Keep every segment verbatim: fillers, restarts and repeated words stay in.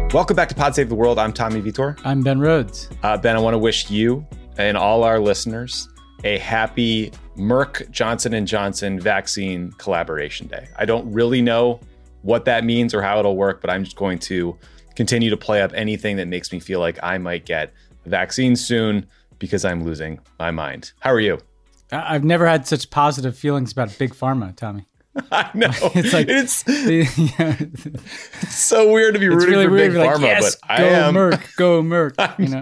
Welcome back to Pod Save the World. I'm Tommy Vitor. I'm Ben Rhodes. Uh, Ben, I want to wish you and all our listeners a happy Merck Johnson and Johnson vaccine collaboration day. I don't really know what that means or how it'll work, but I'm just going to continue to play up anything that makes me feel like I might get a vaccine soon because I'm losing my mind. How are you? I've never had such positive feelings about Big Pharma, Tommy. I know. It's like it's, yeah. it's so weird to be rooting really for weird. Big Like, Pharma, yes, but go I am. Merck, go Merck. You know.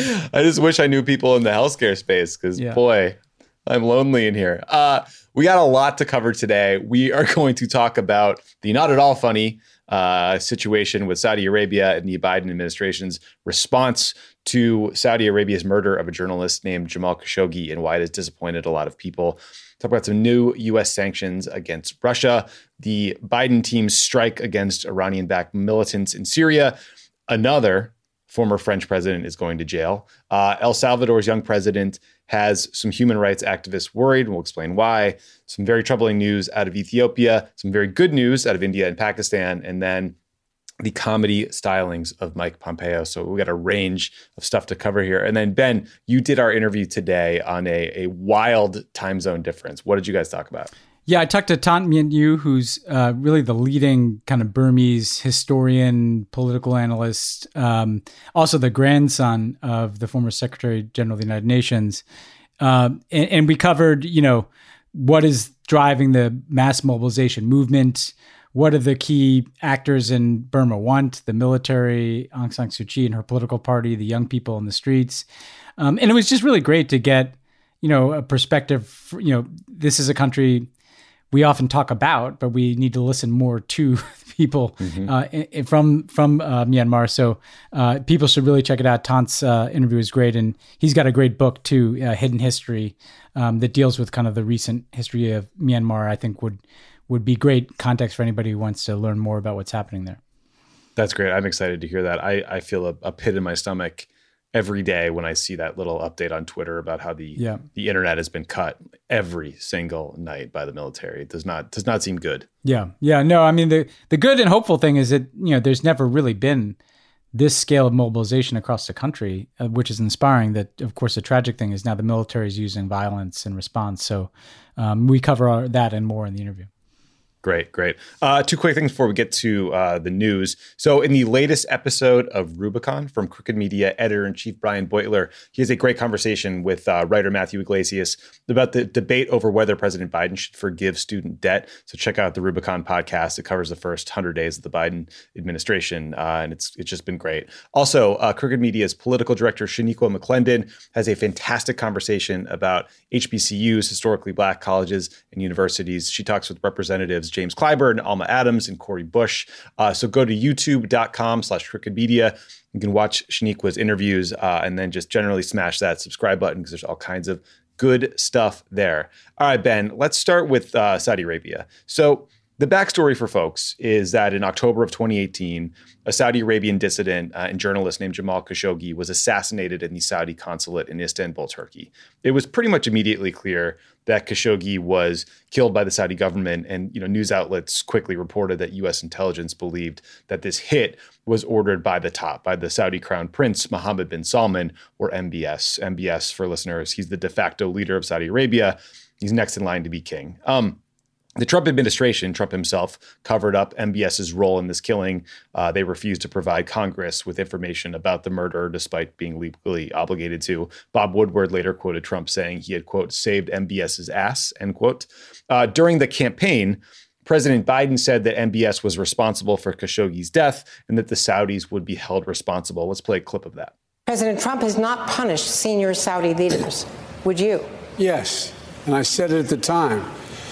I just wish I knew people in the healthcare space because, yeah. boy, I'm lonely in here. Uh, we got a lot to cover today. We are going to talk about the not at all funny uh, situation with Saudi Arabia and the Biden administration's response to Saudi Arabia's murder of a journalist named Jamal Khashoggi and why it has disappointed a lot of people. Talk about some new U S sanctions against Russia, the Biden team's strike against Iranian-backed militants in Syria, another former French president is going to jail. Uh, El Salvador's young president has some human rights activists worried, and we'll explain why. Some very troubling news out of Ethiopia, some very good news out of India and Pakistan, and then the comedy stylings of Mike Pompeo. So we got a range of stuff to cover here. And then, Ben, you did our interview today on a, a wild time zone difference. What did you guys talk about? Yeah, I talked to Tant Minh Yu, who's uh, really the leading kind of Burmese historian, political analyst, um, also the grandson of the former Secretary General of the United Nations. Uh, and, and we covered, you know, what is driving the mass mobilization movement. What do the key actors in Burma want? The military, Aung San Suu Kyi and her political party, the young people in the streets. Um, and it was just really great to get, you know, a perspective. You know, this is a country we often talk about, but we need to listen more to people mm-hmm. uh, from from uh, Myanmar. So uh, people should really check it out. Tant's uh, interview is great, and he's got a great book too, uh, Hidden History, um, that deals with kind of the recent history of Myanmar. I think would would be great context for anybody who wants to learn more about what's happening there. That's great. I'm excited to hear that. I, I feel a, a pit in my stomach every day when I see that little update on Twitter about how the yeah. the internet has been cut every single night by the military. It does not does not seem good. Yeah. Yeah. No, I mean, the, the good and hopeful thing is that, you know, there's never really been this scale of mobilization across the country, uh, which is inspiring. That, of course, the tragic thing is now the military is using violence in response. So um, we cover our, that and more in the interview. Great, great. Uh, two quick things before we get to uh, the news. So in the latest episode of Rubicon from Crooked Media, editor-in-chief Brian Beutler, he has a great conversation with uh, writer Matthew Iglesias about the debate over whether President Biden should forgive student debt. So check out the Rubicon podcast. It covers the first one hundred days of the Biden administration, uh, and it's it's just been great. Also, uh, Crooked Media's political director, Shaniqua McClendon, has a fantastic conversation about H B C Us, historically black colleges and universities. She talks with representatives James Clyburn, Alma Adams, and Cori Bush. Uh, so go to youtube.com slash crooked media. You can watch Shaniqua's interviews uh, and then just generally smash that subscribe button because there's all kinds of good stuff there. All right, Ben, let's start with uh, Saudi Arabia. So the backstory for folks is that in October of twenty eighteen, a Saudi Arabian dissident uh, and journalist named Jamal Khashoggi was assassinated in the Saudi consulate in Istanbul, Turkey. It was pretty much immediately clear that Khashoggi was killed by the Saudi government, and you know news outlets quickly reported that U S intelligence believed that this hit was ordered by the top, by the Saudi Crown Prince Mohammed bin Salman, or M B S. M B S, for listeners, he's the de facto leader of Saudi Arabia. He's next in line to be king. Um, The Trump administration, Trump himself, covered up M B S's role in this killing. Uh, they refused to provide Congress with information about the murder, despite being legally obligated to. Bob Woodward later quoted Trump saying he had, quote, saved M B S's ass, end quote. Uh, during the campaign, President Biden said that M B S was responsible for Khashoggi's death and that the Saudis would be held responsible. Let's play a clip of that. President Trump has not punished senior Saudi leaders. Would you? Yes, and I said it at the time.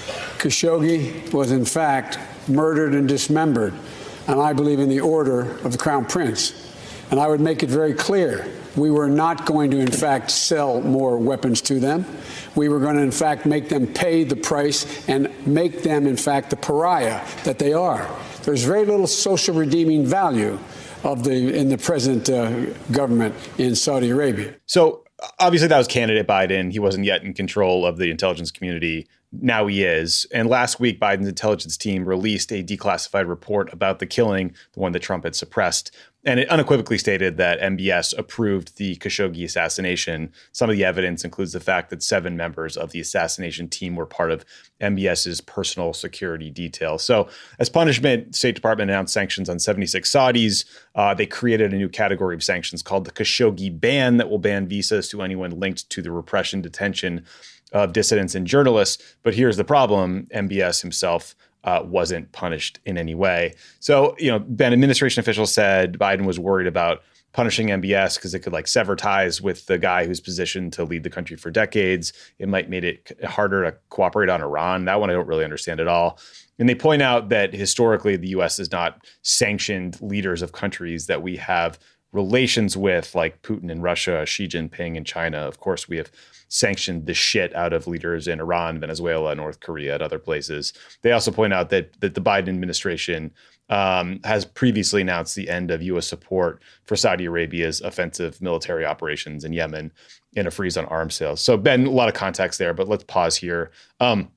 Khashoggi was, in fact, murdered and dismembered, and I believe in the order of the Crown Prince. And I would make it very clear, we were not going to, in fact, sell more weapons to them. We were going to, in fact, make them pay the price and make them, in fact, the pariah that they are. There's very little social redeeming value of the in the present uh, government in Saudi Arabia. So obviously that was candidate Biden. He wasn't yet in control of the intelligence community. Now he is. And last week, Biden's intelligence team released a declassified report about the killing, the one that Trump had suppressed. And it unequivocally stated that M B S approved the Khashoggi assassination. Some of the evidence includes the fact that seven members of the assassination team were part of MBS's personal security detail. So as punishment, State Department announced sanctions on seventy-six Saudis. Uh, they created a new category of sanctions called the Khashoggi ban that will ban visas to anyone linked to the repression, detention of dissidents and journalists. But here's the problem. M B S himself Uh, wasn't punished in any way. So, you know, Ben, administration officials said Biden was worried about punishing M B S because it could like sever ties with the guy who's positioned to lead the country for decades. It might make it harder to cooperate on Iran. That one I don't really understand at all. And they point out that historically the U S has not sanctioned leaders of countries that we have relations with, like Putin in Russia, Xi Jinping in China. Of course, we have sanctioned the shit out of leaders in Iran, Venezuela, North Korea, and other places. They also point out that, that the Biden administration um, has previously announced the end of U S support for Saudi Arabia's offensive military operations in Yemen and a freeze on arms sales. So, Ben, a lot of context there, but let's pause here. Um,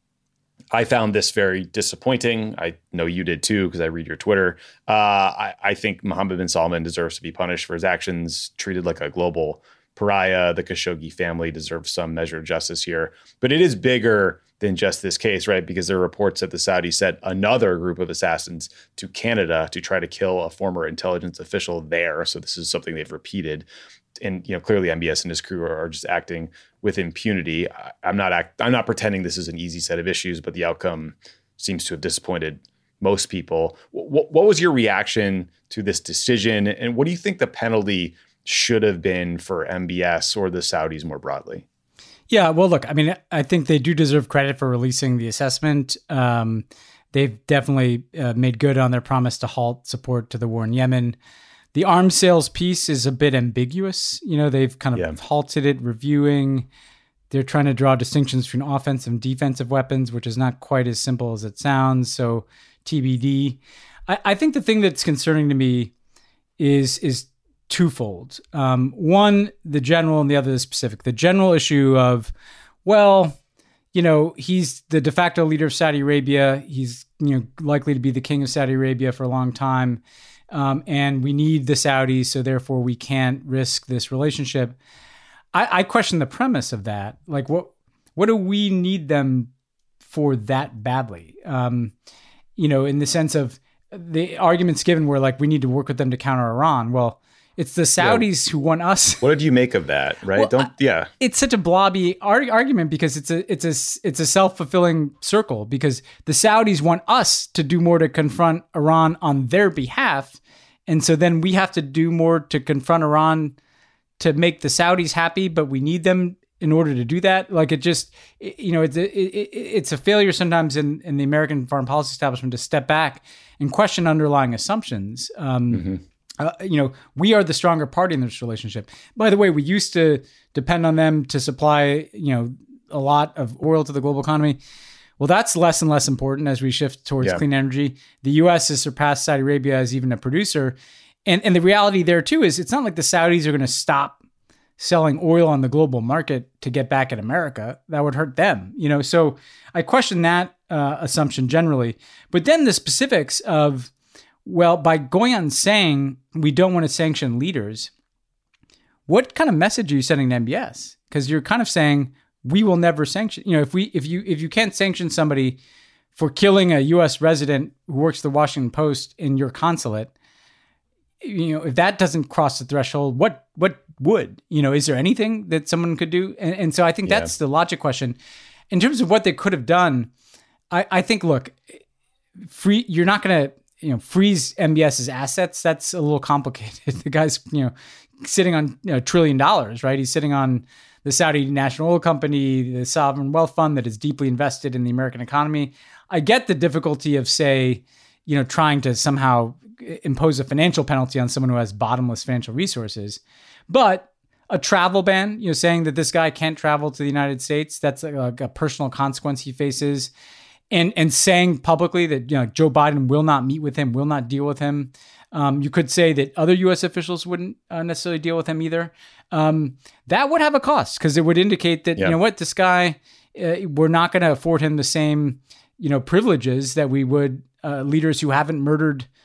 I found this very disappointing. I know you did too, because I read your Twitter. Uh, I, I think Mohammed bin Salman deserves to be punished for his actions, treated like a global pariah. The Khashoggi family deserves some measure of justice here. But it is bigger than just this case, right? Because there are reports that the Saudis sent another group of assassins to Canada to try to kill a former intelligence official there. So this is something they've repeated. And, you know, clearly M B S and his crew are, are just acting with impunity. I, I'm not act, I'm not pretending this is an easy set of issues, but the outcome seems to have disappointed most people. W- what was your reaction to this decision? And what do you think the penalty should have been for M B S or the Saudis more broadly? Yeah, well, look, I mean, I think they do deserve credit for releasing the assessment. Um, they've definitely uh, made good on their promise to halt support to the war in Yemen. The arms sales piece is a bit ambiguous. You know, they've kind of yeah. halted it, reviewing. They're trying to draw distinctions between offensive and defensive weapons, which is not quite as simple as it sounds. So T B D. I, I think the thing that's concerning to me is is twofold. Um, one, the general, and the other the specific. The general issue of, well, you know, he's the de facto leader of Saudi Arabia. He's, you know, likely to be the king of Saudi Arabia for a long time. Um, and we need the Saudis, so therefore we can't risk this relationship. I, I question the premise of that. Like, what what do we need them for that badly? Um, you know, in the sense of the arguments given were like, we need to work with them to counter Iran. Well, it's the Saudis yeah. who want us. What did you make of that? Right? Well, Don't yeah. It's such a blobby ar- argument because it's a it's a it's a self-fulfilling circle, because the Saudis want us to do more to confront Iran on their behalf, and so then we have to do more to confront Iran to make the Saudis happy, but we need them in order to do that. Like, it just, it, you know, it's a, it, it's a failure sometimes in, in the American foreign policy establishment to step back and question underlying assumptions. Um, mm-hmm. Uh, you know, we are the stronger party in this relationship. By the way, we used to depend on them to supply, you know, a lot of oil to the global economy. Well, that's less and less important as we shift towards yeah. clean energy. The U S has surpassed Saudi Arabia as even a producer. And and the reality there, too, is it's not like the Saudis are going to stop selling oil on the global market to get back at America. That would hurt them, you know. So I question that uh, assumption generally. But then the specifics of, well, by going out and saying we don't want to sanction leaders, what kind of message are you sending to M B S? Because you're kind of saying we will never sanction. You know, if we if you if you can't sanction somebody for killing a U S resident who works at the Washington Post in your consulate, you know, if that doesn't cross the threshold, what what would? You know, is there anything that someone could do? And, and so I think yeah. that's the logic question. In terms of what they could have done, I, I think, look, free. You're not going to, you know, freeze M B S's assets. That's a little complicated. The guy's, you know, sitting on, you know, a trillion dollars, right? He's sitting on the Saudi National Oil Company, the sovereign wealth fund that is deeply invested in the American economy. I get the difficulty of, say, you know, trying to somehow impose a financial penalty on someone who has bottomless financial resources, but a travel ban, you know, saying that this guy can't travel to the United States, that's a, a personal consequence he faces. And and saying publicly that, you know, Joe Biden will not meet with him, will not deal with him. Um, you could say that other U S officials wouldn't uh, necessarily deal with him either. Um, that would have a cost, because it would indicate that, yeah. you know what, this guy, uh, we're not going to afford him the same, you know, privileges that we would uh, leaders who haven't murdered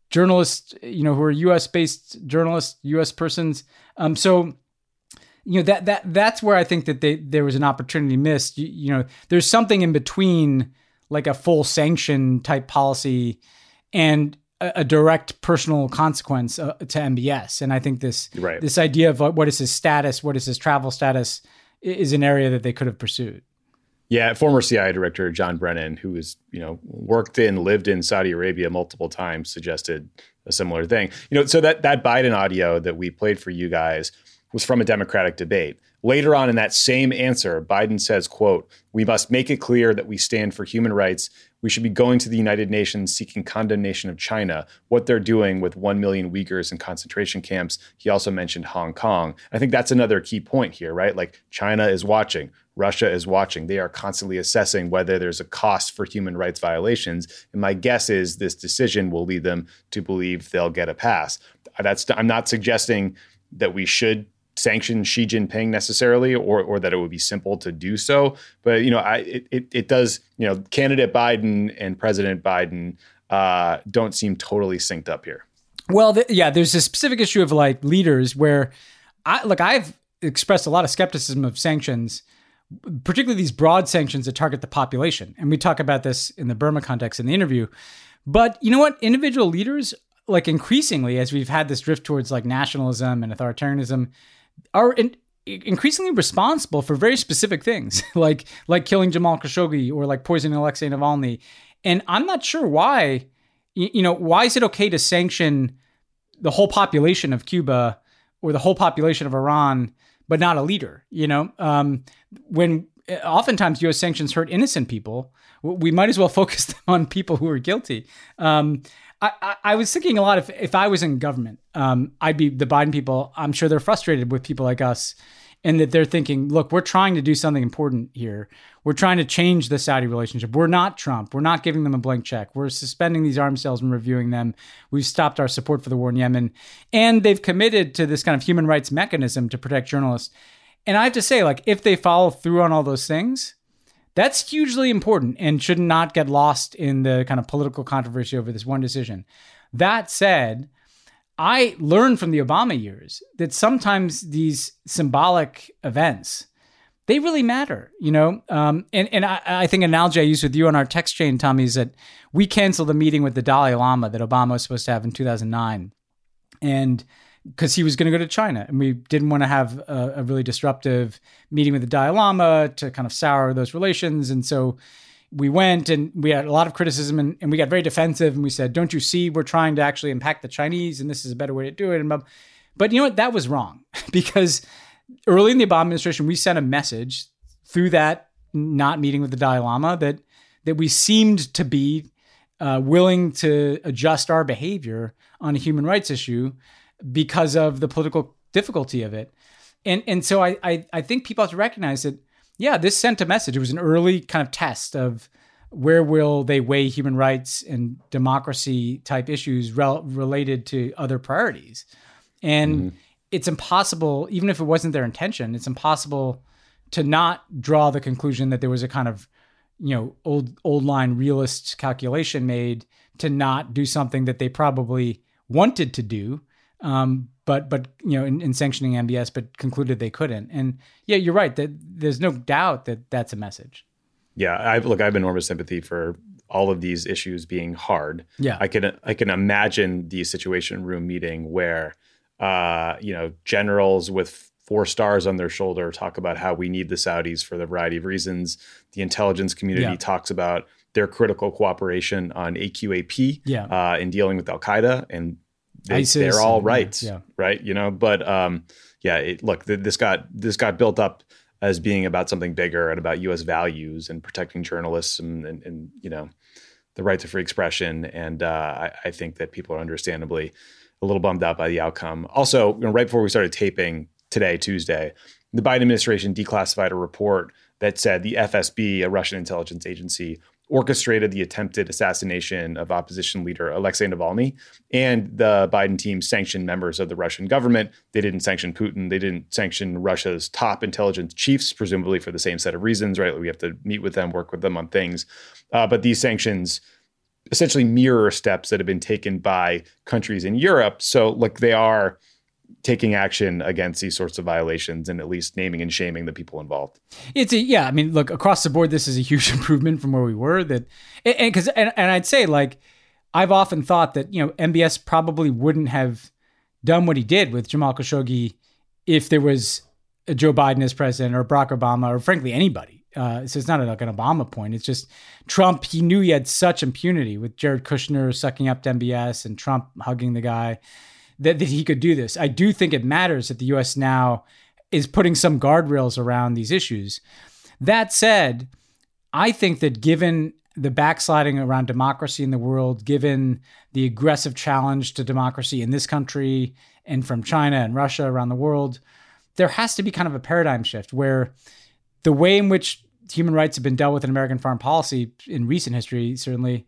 journalists, you know, who are U S based journalists, U S persons. Um, so, you know, that that that's where I think that they there was an opportunity missed. You, you know, there's something in between like a full sanction type policy and a, a direct personal consequence uh, to M B S. And I think this right. this idea of what is his status, what is his travel status, is an area that they could have pursued. Yeah, former C I A director John Brennan, who was, you know, worked in, lived in Saudi Arabia multiple times, suggested a similar thing. You know, so that that Biden audio that we played for you guys was from a Democratic debate. Later on in that same answer, Biden says, quote, "We must make it clear that we stand for human rights. We should be going to the United Nations seeking condemnation of China, what they're doing with one million Uyghurs in concentration camps." He also mentioned Hong Kong. I think that's another key point here, right? Like China is watching. Russia is watching. They are constantly assessing whether there's a cost for human rights violations. And my guess is this decision will lead them to believe they'll get a pass. That's, I'm not suggesting that we should sanction Xi Jinping necessarily, or or that it would be simple to do so. But, you know, I it it, it does, you know, candidate Biden and President Biden uh, don't seem totally synced up here. Well, th- yeah, there's a specific issue of like leaders where I like I've expressed a lot of skepticism of sanctions, particularly these broad sanctions that target the population. And we talk about this in the Burma context in the interview. But you know what? Individual leaders, like increasingly, as we've had this drift towards like nationalism and authoritarianism, are in, increasingly responsible for very specific things, like like killing Jamal Khashoggi or like poisoning Alexei Navalny. And I'm not sure why, you, you know, why is it okay to sanction the whole population of Cuba or the whole population of Iran, but not a leader? You know, um, when oftentimes U S sanctions hurt innocent people, we might as well focus them on people who are guilty. Um, I, I, I was thinking a lot, if, if I was in government, um, I'd be the Biden people. I'm sure they're frustrated with people like us, and that they're thinking, look, we're trying to do something important here. We're trying to change the Saudi relationship. We're not Trump. We're not giving them a blank check. We're suspending these arms sales and reviewing them. We've stopped our support for the war in Yemen. And they've committed to this kind of human rights mechanism to protect journalists. And I have to say, like, if they follow through on all those things, that's hugely important and should not get lost in the kind of political controversy over this one decision. That said, I learned from the Obama years that sometimes these symbolic events, they really matter, you know? Um, and and I, I think an analogy I used with you on our text chain, Tommy, is that we canceled a meeting with the Dalai Lama that Obama was supposed to have in two thousand nine. And because he was going to go to China, and we didn't want to have a, a really disruptive meeting with the Dalai Lama to kind of sour those relations. And so we went, and we had a lot of criticism, and, and we got very defensive, and we said, don't you see, we're trying to actually impact the Chinese, and this is a better way to do it. And But you know what? That was wrong, because early in the Obama administration, we sent a message through that not meeting with the Dalai Lama that, that we seemed to be uh, willing to adjust our behavior on a human rights issue because of the political difficulty of it. And and so I, I I think people have to recognize that, yeah, this sent a message. It was an early kind of test of where will they weigh human rights and democracy type issues rel- related to other priorities. And mm-hmm. it's impossible, even if it wasn't their intention, it's impossible to not draw the conclusion that there was a kind of, you know, old old line realist calculation made to not do something that they probably wanted to do. Um, but, but, you know, in, in sanctioning M B S, but concluded they couldn't. And yeah, you're right that there's no doubt that that's a message. Yeah. I've look, I have enormous sympathy for all of these issues being hard. Yeah. I can, I can imagine the Situation Room meeting where, uh, you know, generals with four stars on their shoulder talk about how we need the Saudis for the variety of reasons. The intelligence community yeah. talks about their critical cooperation on A Q A P yeah. uh, in dealing with Al Qaeda, and They, ISIS they're all and, right, yeah. right? You know, but um, yeah, it, look, th- this got this got built up as being about something bigger and about U S values and protecting journalists and, and, and you know, the right to free expression. And uh, I, I think that people are understandably a little bummed out by the outcome. Also, you know, right before we started taping today, Tuesday, the Biden administration declassified a report that said the F S B, a Russian intelligence agency, orchestrated the attempted assassination of opposition leader Alexei Navalny, and the Biden team sanctioned members of the Russian government. They didn't sanction Putin. They didn't sanction Russia's top intelligence chiefs, presumably for the same set of reasons, right? We have to meet with them, work with them on things. Uh, but these sanctions essentially mirror steps that have been taken by countries in Europe. So like they are taking action against these sorts of violations and at least naming and shaming the people involved. It's a, yeah, I mean, look, across the board, this is a huge improvement from where we were. That, and because, and, and I'd say, like, I've often thought that, you know, M B S probably wouldn't have done what he did with Jamal Khashoggi if there was a Joe Biden as president or Barack Obama or frankly anybody. Uh, so it's not like an Obama point. It's just Trump. He knew he had such impunity with Jared Kushner sucking up to M B S and Trump hugging the guy that, that he could do this. I do think it matters that the U S now is putting some guardrails around these issues. That said, I think that given the backsliding around democracy in the world, given the aggressive challenge to democracy in this country and from China and Russia around the world, there has to be kind of a paradigm shift where the way in which human rights have been dealt with in American foreign policy in recent history, certainly,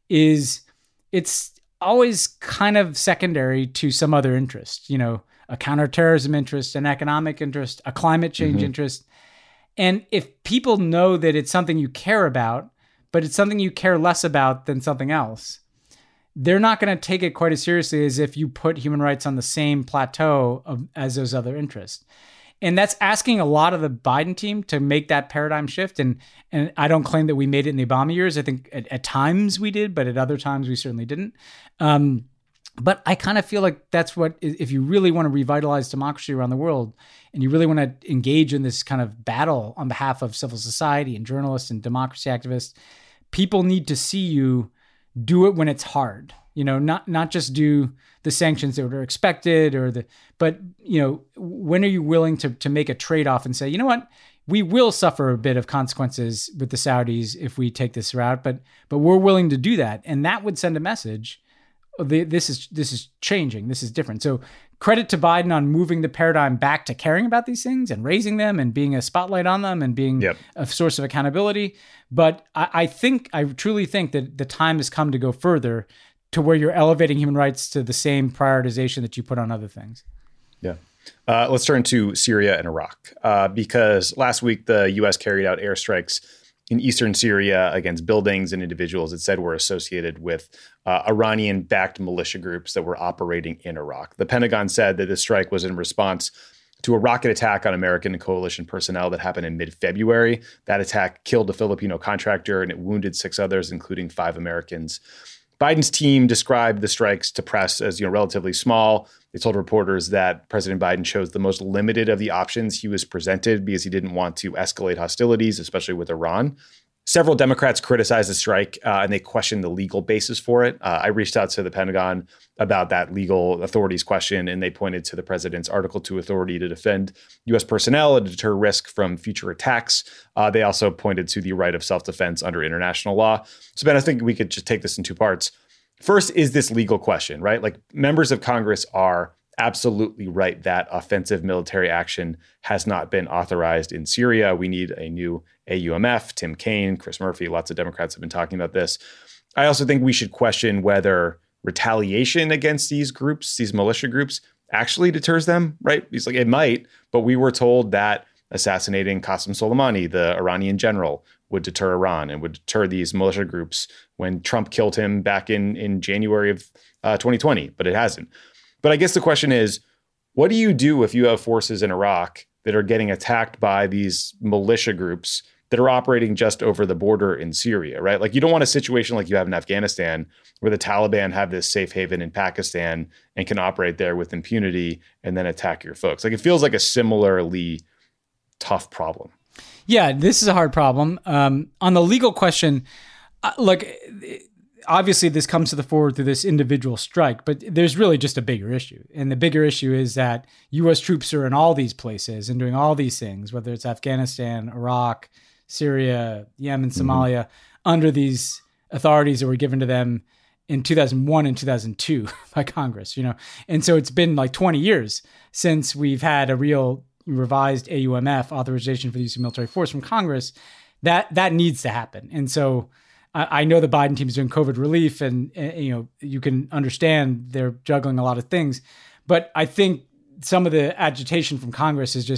is it's always kind of secondary to some other interest, you know, a counterterrorism interest, an economic interest, a climate change mm-hmm. interest. And if people know that it's something you care about, but it's something you care less about than something else, they're not going to take it quite as seriously as if you put human rights on the same plateau of, as those other interests. And that's asking a lot of the Biden team to make that paradigm shift. And and I don't claim that we made it in the Obama years. I think at, at times we did, but at other times we certainly didn't. Um, but I kind of feel like that's what, if you really want to revitalize democracy around the world and you really want to engage in this kind of battle on behalf of civil society and journalists and democracy activists, people need to see you do it when it's hard, you know, not, not just do the sanctions that are expected or the, but, you know, when are you willing to, to make a trade-off and say, you know what, we will suffer a bit of consequences with the Saudis if we take this route, but, but we're willing to do that. And that would send a message. This is, this is changing. This is different. So credit to Biden on moving the paradigm back to caring about these things and raising them and being a spotlight on them and being yep. a source of accountability. But I, I think, I truly think that the time has come to go further to where you're elevating human rights to the same prioritization that you put on other things. Yeah. Uh, let's turn to Syria and Iraq, uh, because last week the U S carried out airstrikes in eastern Syria against buildings and individuals it said were associated with uh, Iranian-backed militia groups that were operating in Iraq. The Pentagon said that this strike was in response to a rocket attack on American and coalition personnel that happened in mid-February. That attack killed a Filipino contractor and it wounded six others, including five Americans. Biden's team described the strikes to press as, you know, relatively small. They told reporters that President Biden chose the most limited of the options he was presented because he didn't want to escalate hostilities, especially with Iran. Several Democrats criticized the strike uh, and they questioned the legal basis for it. Uh, I reached out to the Pentagon about that legal authorities question, and they pointed to the president's Article two authority to defend U S personnel and deter risk from future attacks. Uh, they also pointed to the right of self-defense under international law. So, Ben, I think we could just take this in two parts. First is this legal question, right? Like, members of Congress are absolutely right that offensive military action has not been authorized in Syria. We need a new A U M F. Tim Kaine, Chris Murphy, lots of Democrats have been talking about this. I also think we should question whether retaliation against these groups, these militia groups, actually deters them, right? He's like, it might, but we were told that assassinating Qasem Soleimani, the Iranian general, would deter Iran and would deter these militia groups when Trump killed him back in, in January of uh, twenty twenty, but it hasn't. But I guess the question is, what do you do if you have forces in Iraq that are getting attacked by these militia groups that are operating just over the border in Syria, right? Like, you don't want a situation like you have in Afghanistan where the Taliban have this safe haven in Pakistan and can operate there with impunity and then attack your folks. Like, it feels like a similarly tough problem. Yeah, this is a hard problem. Um, on the legal question, uh, look, obviously this comes to the fore through this individual strike, but there's really just a bigger issue. And the bigger issue is that U S troops are in all these places and doing all these things, whether it's Afghanistan, Iraq, Syria, Yemen, Somalia, mm-hmm. under these authorities that were given to them in two thousand one and two thousand two by Congress, you know? And so it's been like twenty years since we've had a real revised A U M F, authorization for the use of military force, from Congress. That that needs to happen. And so I, I know the Biden team is doing COVID relief, and, and you know, you can understand they're juggling a lot of things. But I think some of the agitation from Congress is just,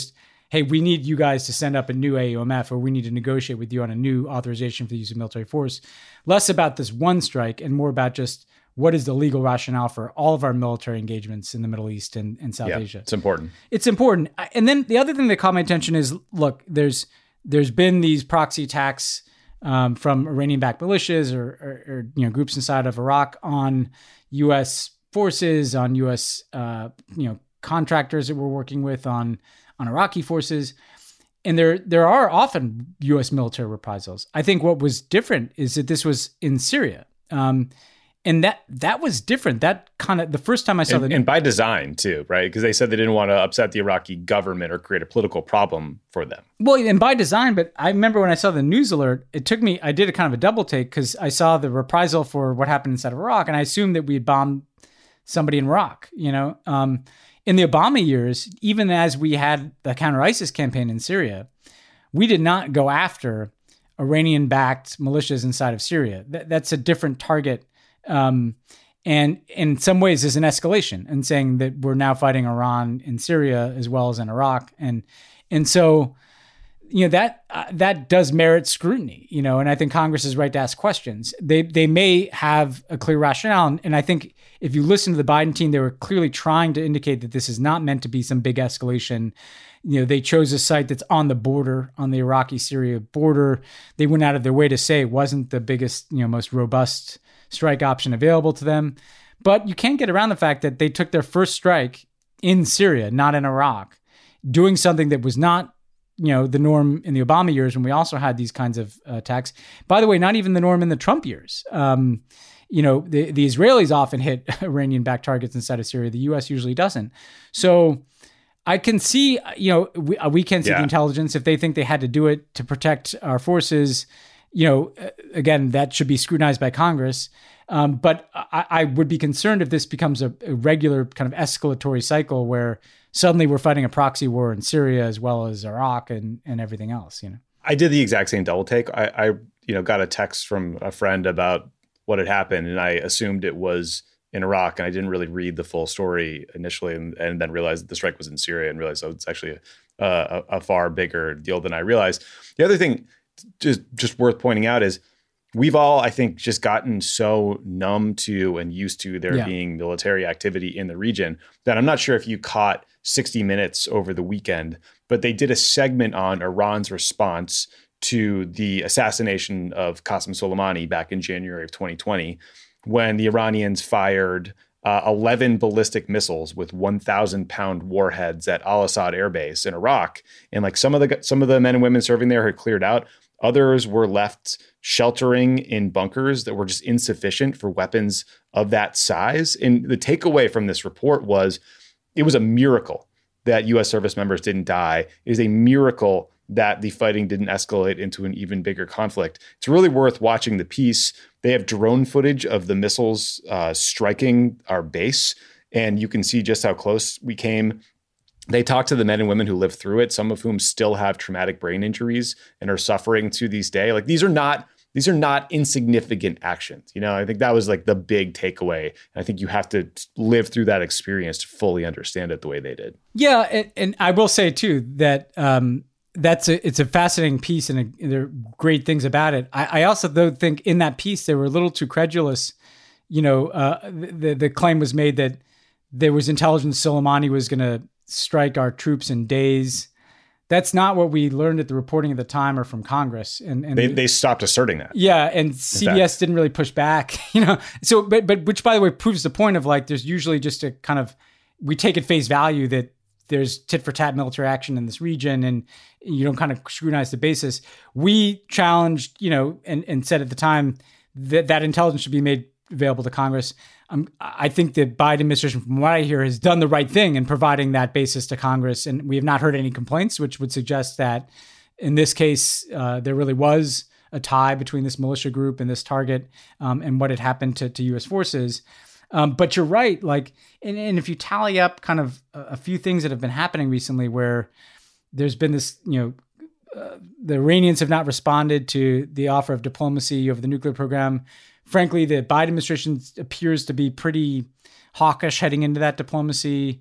hey, we need you guys to send up a new A U M F, or we need to negotiate with you on a new authorization for the use of military force. Less about this one strike and more about just what is the legal rationale for all of our military engagements in the Middle East and, and South yeah, Asia. It's important. It's important. And then the other thing that caught my attention is, look, there's there's been these proxy attacks um, from Iranian-backed militias or, or, or you know groups inside of Iraq on U S forces, on U S uh, you know contractors that we're working with, on on Iraqi forces. And there there are often U S military reprisals. I think what was different is that this was in Syria. Um, and that that was different. That kind of, the first time I saw and, that. And by design too, right? Because they said they didn't want to upset the Iraqi government or create a political problem for them. Well, and by design, but I remember when I saw the news alert, it took me, I did a kind of a double take because I saw the reprisal for what happened inside of Iraq. And I assumed that we had bombed somebody in Iraq, you know? Um, in the Obama years, even as we had the counter-ISIS campaign in Syria, we did not go after Iranian-backed militias inside of Syria. That, that's a different target. Um, and in some ways, there's an escalation and saying that we're now fighting Iran in Syria as well as in Iraq. And and so, you know, that uh, that does merit scrutiny, you know, and I think Congress is right to ask questions. They they may have a clear rationale. And, and I think if you listen to the Biden team, they were clearly trying to indicate that this is not meant to be some big escalation. You know, they chose a site that's on the border, on the Iraqi-Syria border. They went out of their way to say it wasn't the biggest, you know, most robust strike option available to them. But you can't get around the fact that they took their first strike in Syria, not in Iraq, doing something that was not, you know, the norm in the Obama years when we also had these kinds of uh, attacks. By the way, not even the norm in the Trump years. Um, you know, the, the Israelis often hit Iranian-backed targets inside of Syria. The U S usually doesn't. So I can see, you know, we, we can see yeah. the intelligence if they think they had to do it to protect our forces. You know, again, that should be scrutinized by Congress. Um, but I, I would be concerned if this becomes a, a regular kind of escalatory cycle where suddenly we're fighting a proxy war in Syria as well as Iraq and, and everything else, you know. I did the exact same double take. I, I, you know, got a text from a friend about what had happened, and I assumed it was in Iraq, and I didn't really read the full story initially, and, and then realized that the strike was in Syria, and realized oh, it's actually a, a, a far bigger deal than I realized. The other thing just just worth pointing out is we've all, I think, just gotten so numb to and used to there yeah. being military activity in the region that I'm not sure if you caught sixty minutes over the weekend, but they did a segment on Iran's response to the assassination of Qasem Soleimani back in January of twenty twenty, when the Iranians fired uh, eleven ballistic missiles with one thousand pound warheads at Al-Assad Air Base in Iraq. And like some of the some of the men and women serving there had cleared out. Others were left sheltering in bunkers that were just insufficient for weapons of that size. And the takeaway from this report was it was a miracle that U S service members didn't die. It is a miracle that the fighting didn't escalate into an even bigger conflict. It's really worth watching the piece. They have drone footage of the missiles uh, striking our base, and you can see just how close we came. They talked to the men and women who lived through it, some of whom still have traumatic brain injuries and are suffering to this day. Like these are not these are not insignificant actions. You know, I think that was like the big takeaway. And I think you have to live through that experience to fully understand it the way they did. Yeah, and, and I will say too that um, that's a it's a fascinating piece, and a, there are great things about it. I, I also though think in that piece they were a little too credulous. You know, uh, the the claim was made that there was intelligence Soleimani was going to strike our troops in days. That's not what we learned at the reporting at the time or from Congress. And, and they, they stopped asserting that. Yeah. And C B S didn't really push back, you know, so, but, but which by the way, proves the point of like, there's usually just a kind of, we take at face value that there's tit for tat military action in this region and you don't kind of scrutinize the basis. We challenged, you know, and, and said at the time that that intelligence should be made available to Congress. Um, I think the Biden administration, from what I hear, has done the right thing in providing that basis to Congress. And we have not heard any complaints, which would suggest that in this case, uh, there really was a tie between this militia group and this target um, and what had happened to, to U S forces. Um, but you're right. Like, and, and if you tally up kind of a, a few things that have been happening recently where there's been this, you know, uh, the Iranians have not responded to the offer of diplomacy over the nuclear program. Frankly, the Biden administration appears to be pretty hawkish heading into that diplomacy.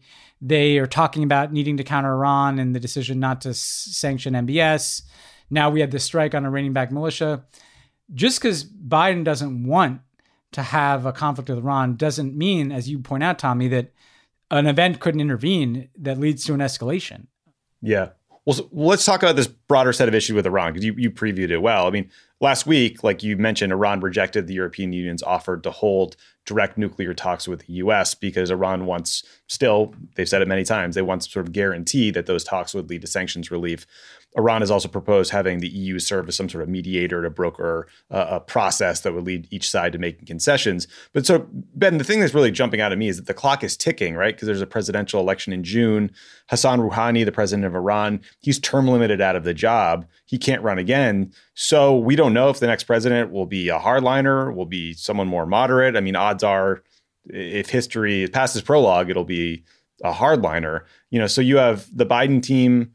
They are talking about needing to counter Iran and the decision not to s- sanction M B S. Now we had this strike on Iranian-backed militia. Just because Biden doesn't want to have a conflict with Iran doesn't mean, as you point out, Tommy, that an event couldn't intervene that leads to an escalation. Yeah. Well, so let's talk about this broader set of issues with Iran, because you, you previewed it well. I mean, last week, like you mentioned, Iran rejected the European Union's offer to hold direct nuclear talks with the U S because Iran wants still, they've said it many times, they want some sort of guarantee that those talks would lead to sanctions relief. Iran has also proposed having the E U serve as some sort of mediator to broker uh, a process that would lead each side to making concessions. But so, Ben, the thing that's really jumping out at me is that the clock is ticking, right? Because there's a presidential election in June. Hassan Rouhani, the president of Iran, he's term limited out of the job. He can't run again. So we don't know if the next president will be a hardliner, will be someone more moderate. I mean, odds are if history passes prologue, it'll be a hardliner. You know, so you have the Biden team,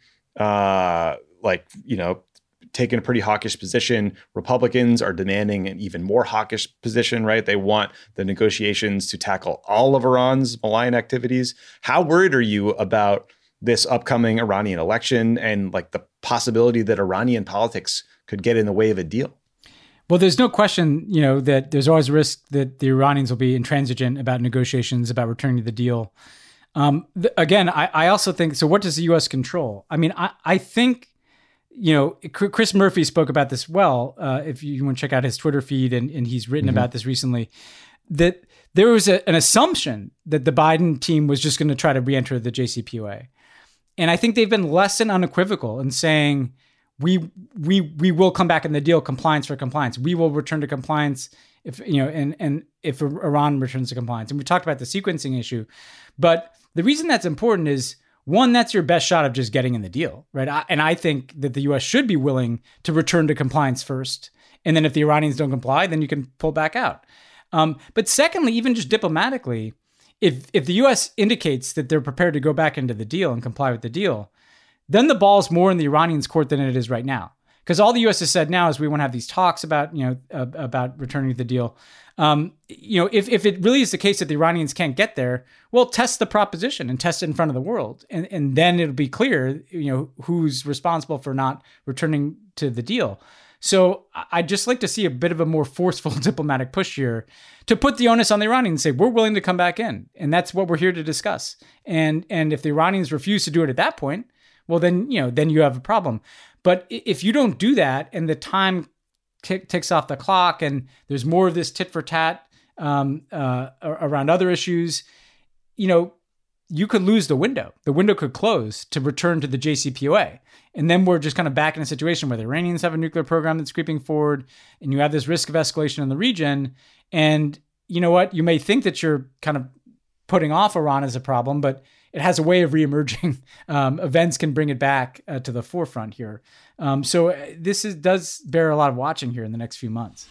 uh, like, you know, taking a pretty hawkish position. Republicans are demanding an even more hawkish position, right? They want the negotiations to tackle all of Iran's malign activities. How worried are you about this upcoming Iranian election and like the possibility that Iranian politics could get in the way of a deal? Well, there's no question, you know, that there's always a risk that the Iranians will be intransigent about negotiations, about returning to the deal. Um, th- again, I, I also think, so what does the U S control? I mean, I, I think, you know, Chris Murphy spoke about this well, uh, if you want to check out his Twitter feed, and, and he's written mm-hmm. about this recently, that there was a, an assumption that the Biden team was just going to try to re-enter the J C P O A. And I think they've been less than unequivocal in saying, we we we will come back in the deal, compliance for compliance. We will return to compliance if, you know, and, and if Iran returns to compliance. And we talked about the sequencing issue. But the reason that's important is, one, that's your best shot of just getting in the deal, right? I, and I think that the U S should be willing to return to compliance first. And then if the Iranians don't comply, then you can pull back out. Um, but secondly, even just diplomatically, if if the U S indicates that they're prepared to go back into the deal and comply with the deal, then the ball's more in the Iranians' court than it is right now. Because all the U S has said now is we want to have these talks about, you know, uh, about returning to the deal. Um, you know, if, if it really is the case that the Iranians can't get there, well, test the proposition and test it in front of the world. And, and then it'll be clear, you know, who's responsible for not returning to the deal. So I'd just like to see a bit of a more forceful diplomatic push here to put the onus on the Iranians and say, we're willing to come back in. And that's what we're here to discuss. And, and if the Iranians refuse to do it at that point, well, then, you know, then you have a problem. But if you don't do that and the time t- ticks off the clock and there's more of this tit for tat um, uh, around other issues, you know, you could lose the window. The window could close to return to the J C P O A. And then we're just kind of back in a situation where the Iranians have a nuclear program that's creeping forward and you have this risk of escalation in the region. And you know what? You may think that you're kind of putting off Iran as a problem, but it has a way of reemerging. Um, events can bring it back uh, to the forefront here. Um, so this is, does bear a lot of watching here in the next few months.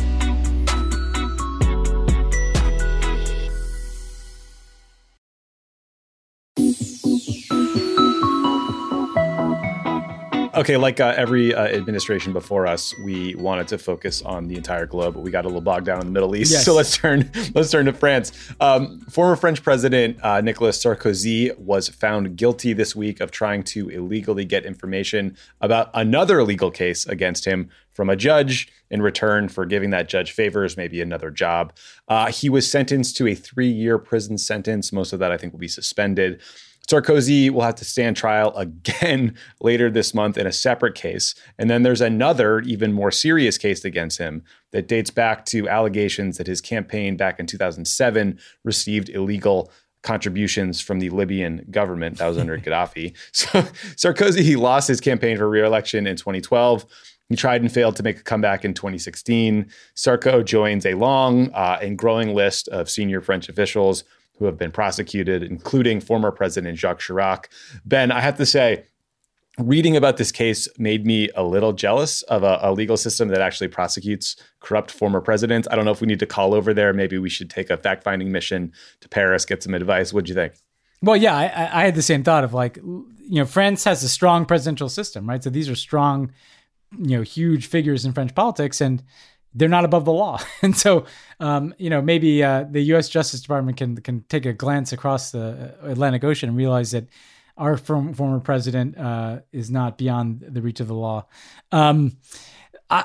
Okay, like uh, every uh, administration before us, we wanted to focus on the entire globe, but we got a little bogged down in the Middle East. Yes. So let's turn let's turn to France. Um, former French President uh, Nicolas Sarkozy was found guilty this week of trying to illegally get information about another legal case against him from a judge in return for giving that judge favors, maybe another job. Uh, he was sentenced to a three-year prison sentence. Most of that, I think, will be suspended. Sarkozy will have to stand trial again later this month in a separate case. And then there's another, even more serious case against him that dates back to allegations that his campaign back in two thousand seven received illegal contributions from the Libyan government. That was under Gaddafi. So Sarkozy, he lost his campaign for re-election in twenty twelve. He tried and failed to make a comeback in twenty sixteen. Sarko joins a long uh, and growing list of senior French officials who have been prosecuted, including former President Jacques Chirac. Ben, I have to say, reading about this case made me a little jealous of a, a legal system that actually prosecutes corrupt former presidents. I don't know if we need to call over there. Maybe we should take a fact-finding mission to Paris, get some advice. What'd you think? Well, yeah, I, I had the same thought of like, you know, France has a strong presidential system, right? So these are strong, you know, huge figures in French politics, and they're not above the law. And so, um, you know, maybe uh, the U S Justice Department can can take a glance across the Atlantic Ocean and realize that our form, former president uh, is not beyond the reach of the law. Um, I,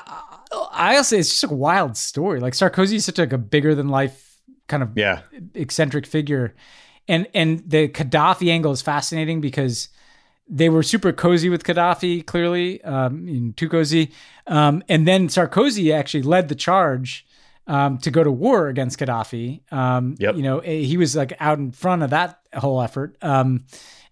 I also, it's just a wild story. Like Sarkozy is such like a bigger than life kind of yeah. eccentric figure. And, and the Gaddafi angle is fascinating because they were super cozy with Gaddafi, clearly, um, too cozy. Um, and then Sarkozy actually led the charge um, to go to war against Gaddafi. Um, yep. You know, he was like out in front of that whole effort. Um,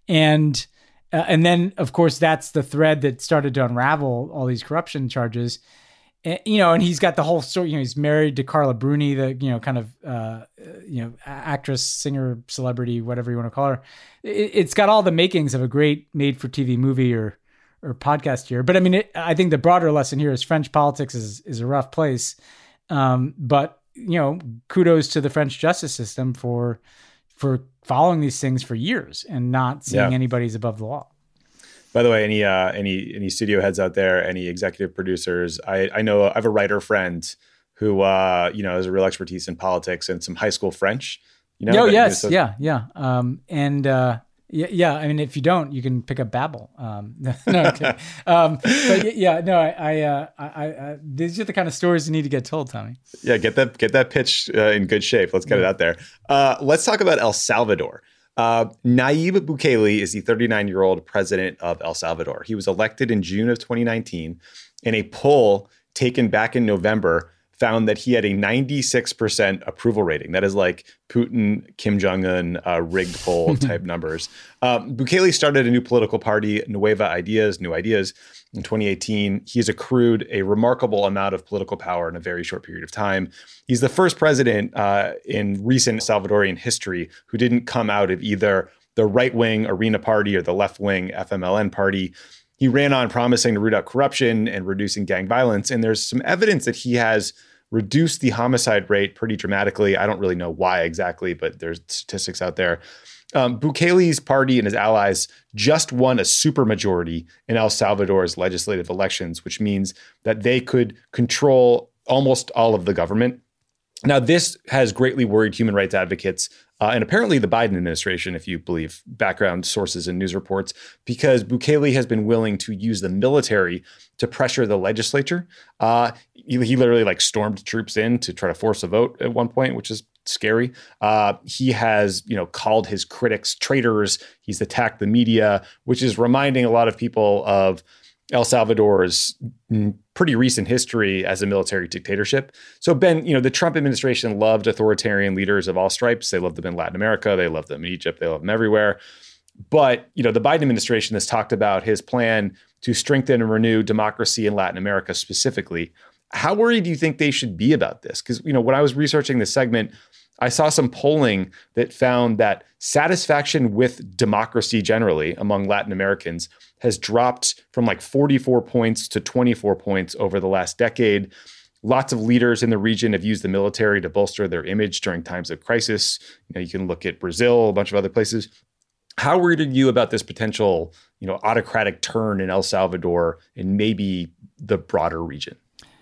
and uh, and then, of course, that's the thread that started to unravel all these corruption charges. And, you know, and he's got the whole story. You know, he's married to Carla Bruni, the you know kind of uh, you know actress, singer, celebrity, whatever you want to call her. It, it's got all the makings of a great made-for-T V movie or or podcast here. But I mean, it, I think the broader lesson here is French politics is is a rough place. Um, but you know, kudos to the French justice system for for following these things for years and not seeing yeah. anybody's above the law. By the way, any uh, any any studio heads out there, any executive producers, I, I know I have a writer friend who uh, you know has a real expertise in politics and some high school French. You know, oh but, yes, you know, so- yeah, yeah, um, and uh, yeah, yeah. I mean, if you don't, you can pick up Babbel. Um, no, no, okay. um, but yeah, no, I, I, uh, I, I, these are the kind of stories you need to get told, Tommy. Yeah, get that get that pitch uh, in good shape. Let's get yeah. it out there. Uh, let's talk about El Salvador. Uh, Nayib Bukele is the thirty-nine-year-old president of El Salvador. He was elected in June of twenty nineteen, and a poll taken back in November found that he had a ninety-six percent approval rating. That is like Putin, Kim Jong-un, uh, rigged poll type numbers. Um, Bukele started a new political party, Nueva Ideas, New Ideas, in twenty eighteen. He has accrued a remarkable amount of political power in a very short period of time. He's the first president uh, in recent Salvadorian history who didn't come out of either the right-wing Arena Party or the left-wing F M L N party. He ran on promising to root out corruption and reducing gang violence. And there's some evidence that he has reduced the homicide rate pretty dramatically. I don't really know why exactly, but there's statistics out there. Um, Bukele's party and his allies just won a supermajority in El Salvador's legislative elections, which means that they could control almost all of the government. Now, this has greatly worried human rights advocates uh, and apparently the Biden administration, if you believe background sources and news reports, because Bukele has been willing to use the military to pressure the legislature. Uh, he, he literally like stormed troops in to try to force a vote at one point, which is scary. Uh, he has, you know, called his critics traitors. He's attacked the media, which is reminding a lot of people of El Salvador's pretty recent history as a military dictatorship. So, Ben, you know, the Trump administration loved authoritarian leaders of all stripes. They loved them in Latin America. They loved them in Egypt. They love them everywhere. But, you know, the Biden administration has talked about his plan to strengthen and renew democracy in Latin America specifically. How worried do you think they should be about this? Because, you know, when I was researching this segment, I saw some polling that found that satisfaction with democracy generally among Latin Americans has dropped from like forty-four points to twenty-four points over the last decade. Lots of leaders in the region have used the military to bolster their image during times of crisis. You know, you can look at Brazil, a bunch of other places. How worried are you about this potential, you know, autocratic turn in El Salvador and maybe the broader region?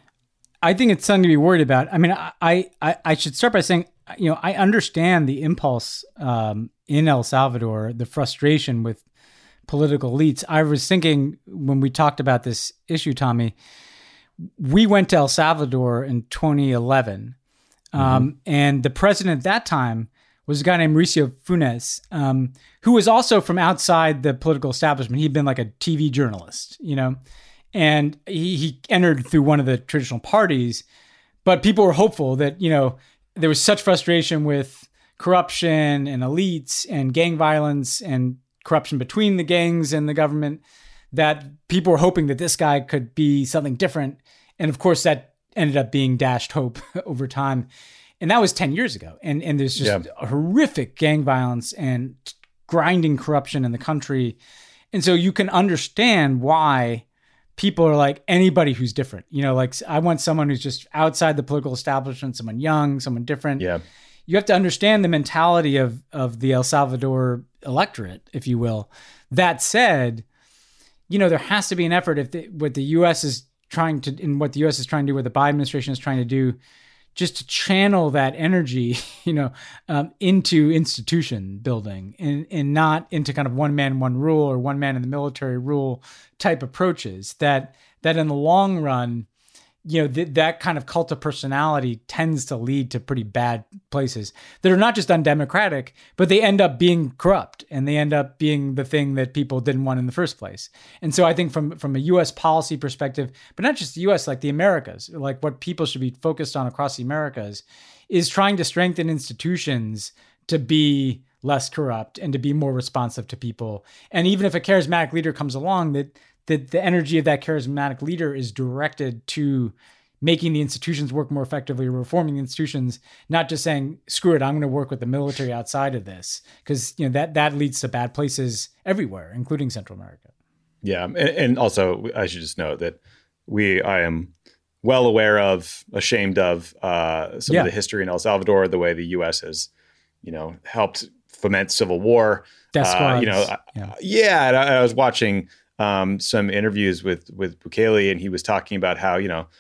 I think it's something to be worried about. I mean, I I, I should start by saying, you know, I understand the impulse um, in El Salvador, the frustration with political elites. I was thinking when we talked about this issue, Tommy, we went to El Salvador in twenty eleven. Mm-hmm. Um, and the president at that time was a guy named Mauricio Funes, um, who was also from outside the political establishment. He'd been like a T V journalist, you know, and he, he entered through one of the traditional parties, but people were hopeful that, you know, there was such frustration with corruption and elites and gang violence and corruption between the gangs and the government that people were hoping that this guy could be something different. And of course, that ended up being dashed hope over time. And that was ten years ago. And, and there's just yeah. horrific gang violence and grinding corruption in the country. And so you can understand why people are like, anybody who's different, you know, like I want someone who's just outside the political establishment, someone young, someone different. Yeah. You have to understand the mentality of, of the El Salvador electorate, if you will. That said, you know, there has to be an effort if the, what the U S is trying to, in what the U S is trying to do, what the Biden administration is trying to do, just to channel that energy, you know, um, into institution building and, and not into kind of one man, one rule or one man in the military rule type approaches that, that in the long run, you know, th- that kind of cult of personality tends to lead to pretty bad places that are not just undemocratic, but they end up being corrupt and they end up being the thing that people didn't want in the first place. And so I think from, from a U S policy perspective, but not just the U S, like the Americas, like what people should be focused on across the Americas is trying to strengthen institutions to be less corrupt and to be more responsive to people. And even if a charismatic leader comes along, that that the energy of that charismatic leader is directed to making the institutions work more effectively, reforming the institutions, not just saying, screw it, I'm going to work with the military outside of this. Because you know that that leads to bad places everywhere, including Central America. Yeah. And, and also, I should just note that we, I am well aware of, ashamed of uh, some yeah. of the history in El Salvador, the way the U S has, you know, helped foment civil war. Death squads. Uh, you know, yeah. yeah and I, I was watching Um, some interviews with with Bukele, and he was talking about how, you know,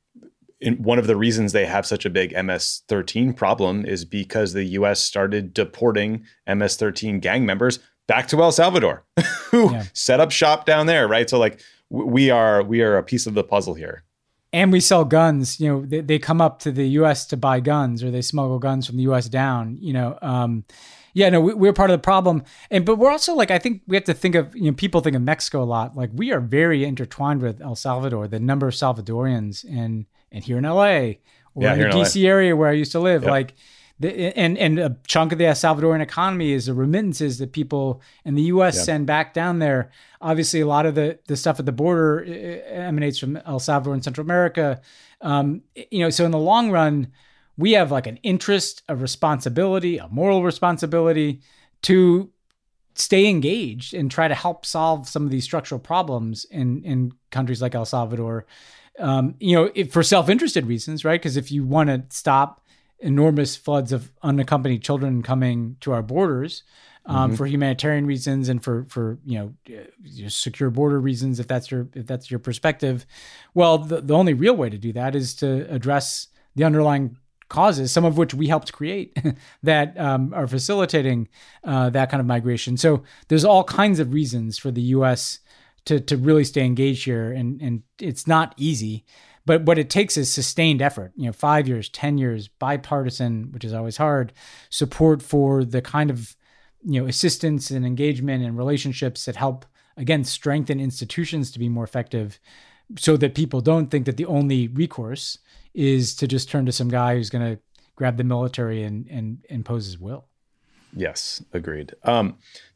in, one of the reasons they have such a big M S thirteen problem is because the U S started deporting M S thirteen gang members back to El Salvador, who yeah. set up shop down there, right? So like w- we are we are a piece of the puzzle here. And we sell guns. You know, they, they come up to the U S to buy guns, or they smuggle guns from the U S down. You know. Um, Yeah, no, we, we're part of the problem. And but we're also like, I think we have to think of, you know, people think of Mexico a lot. Like we are very intertwined with El Salvador, the number of Salvadorians in, and here in L A or yeah, in the in D C L A area where I used to live. Yep. Like the, and, and a chunk of the Salvadoran economy is the remittances that people in the U S yep. send back down there. Obviously, a lot of the, the stuff at the border emanates from El Salvador and Central America. Um, you know, so in the long run, we have like an interest, a responsibility, a moral responsibility to stay engaged and try to help solve some of these structural problems in, in countries like El Salvador, um, you know, if, for self-interested reasons, right? Because if you want to stop enormous floods of unaccompanied children coming to our borders um, mm-hmm. for humanitarian reasons and for, for you know, secure border reasons, if that's your if that's your perspective, well, the, the only real way to do that is to address the underlying causes, some of which we helped create, that um, are facilitating uh, that kind of migration. So there's all kinds of reasons for the U S to to really stay engaged here, and and it's not easy. But what it takes is sustained effort. You know, five years, ten years, bipartisan, which is always hard, support for the kind of you know assistance and engagement and relationships that help again strengthen institutions to be more effective, so that people don't think that the only recourse is to just turn to some guy who's going to grab the military and, and impose his will. Yes, agreed. Um,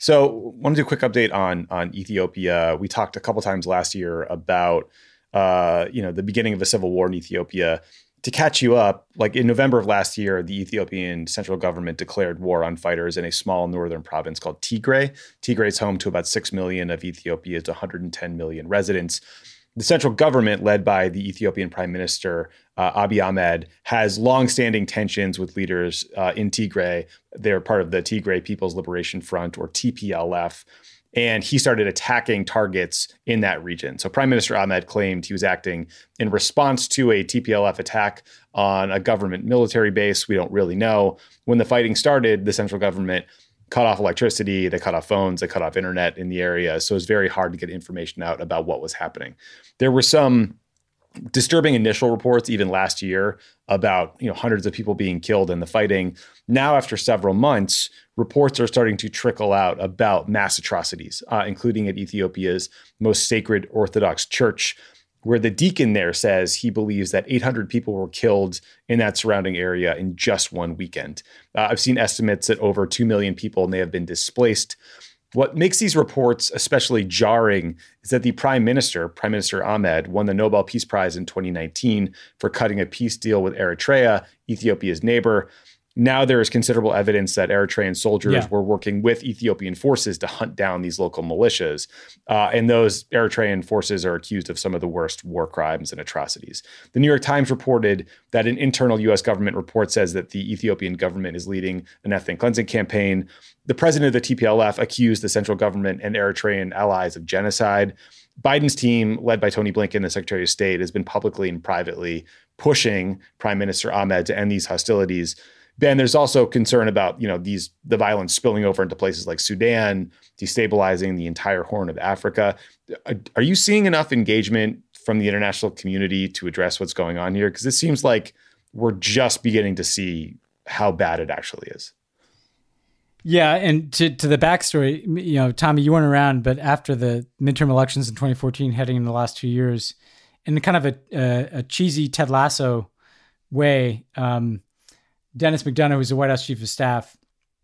so want to do a quick update on, on Ethiopia. We talked a couple times last year about, uh, you know, the beginning of a civil war in Ethiopia. To catch you up, like in November of last year, the Ethiopian central government declared war on fighters in a small northern province called Tigray. Tigray is home to about six million of Ethiopia's one hundred ten million residents. The central government, led by the Ethiopian Prime Minister uh, Abiy Ahmed, has longstanding tensions with leaders uh, in Tigray. They're part of the Tigray People's Liberation Front, or T P L F. And he started attacking targets in that region. So Prime Minister Ahmed claimed he was acting in response to a T P L F attack on a government military base. We don't really know. When the fighting started, the central government cut off electricity, they cut off phones, they cut off internet in the area. So it's very hard to get information out about what was happening. There were some disturbing initial reports even last year about, you know, hundreds of people being killed in the fighting. Now, after several months, reports are starting to trickle out about mass atrocities, uh, including at Ethiopia's most sacred Orthodox church, where the deacon there says he believes that eight hundred people were killed in that surrounding area in just one weekend. Uh, I've seen estimates that over two million people may have been displaced. What makes these reports especially jarring is that the prime minister, Prime Minister Ahmed, won the Nobel Peace Prize in twenty nineteen for cutting a peace deal with Eritrea, Ethiopia's neighbor. Now there is considerable evidence that Eritrean soldiers yeah. were working with Ethiopian forces to hunt down these local militias. Uh, and those Eritrean forces are accused of some of the worst war crimes and atrocities. The New York Times reported that an internal U S government report says that the Ethiopian government is leading an ethnic cleansing campaign. The president of the T P L F accused the central government and Eritrean allies of genocide. Biden's team, led by Tony Blinken, the Secretary of State, has been publicly and privately pushing Prime Minister Ahmed to end these hostilities. Ben, there's also concern about, you know, these the violence spilling over into places like Sudan, destabilizing the entire Horn of Africa. Are you seeing enough engagement from the international community to address what's going on here? Because it seems like we're just beginning to see how bad it actually is. Yeah, and to to the backstory, you know, Tommy, you weren't around, but after the midterm elections in twenty fourteen, heading into the last two years, in kind of a a, a cheesy Ted Lasso way, um, Dennis McDonough, who's the White House chief of staff,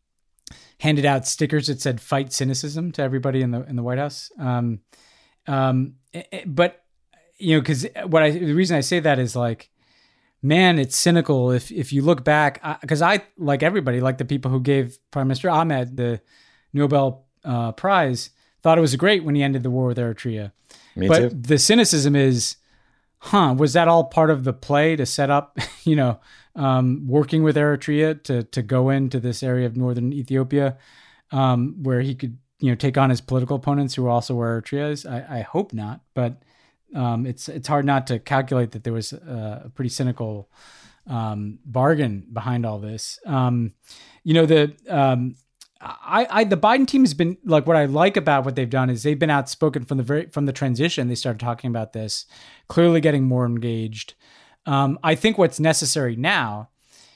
handed out stickers that said "Fight Cynicism" to everybody in the in the White House. Um, um, but you know, because what I the reason I say that is like, man, it's cynical if if you look back, because I, I like everybody, like the people who gave Prime Minister Ahmed the Nobel uh, Prize, thought it was great when he ended the war with Eritrea. Me but too. The cynicism is, huh, was that all part of the play to set up, you know, um, working with Eritrea to to go into this area of northern Ethiopia, um, where he could, you know, take on his political opponents who are also where Eritrea is? I, I hope not, but um, it's it's hard not to calculate that there was a, a pretty cynical um, bargain behind all this. Um, you know, the um, I, I the Biden team has been, like, what I like about what they've done is they've been outspoken from the very from the transition. They started talking about this, clearly getting more engaged. Um, I think what's necessary now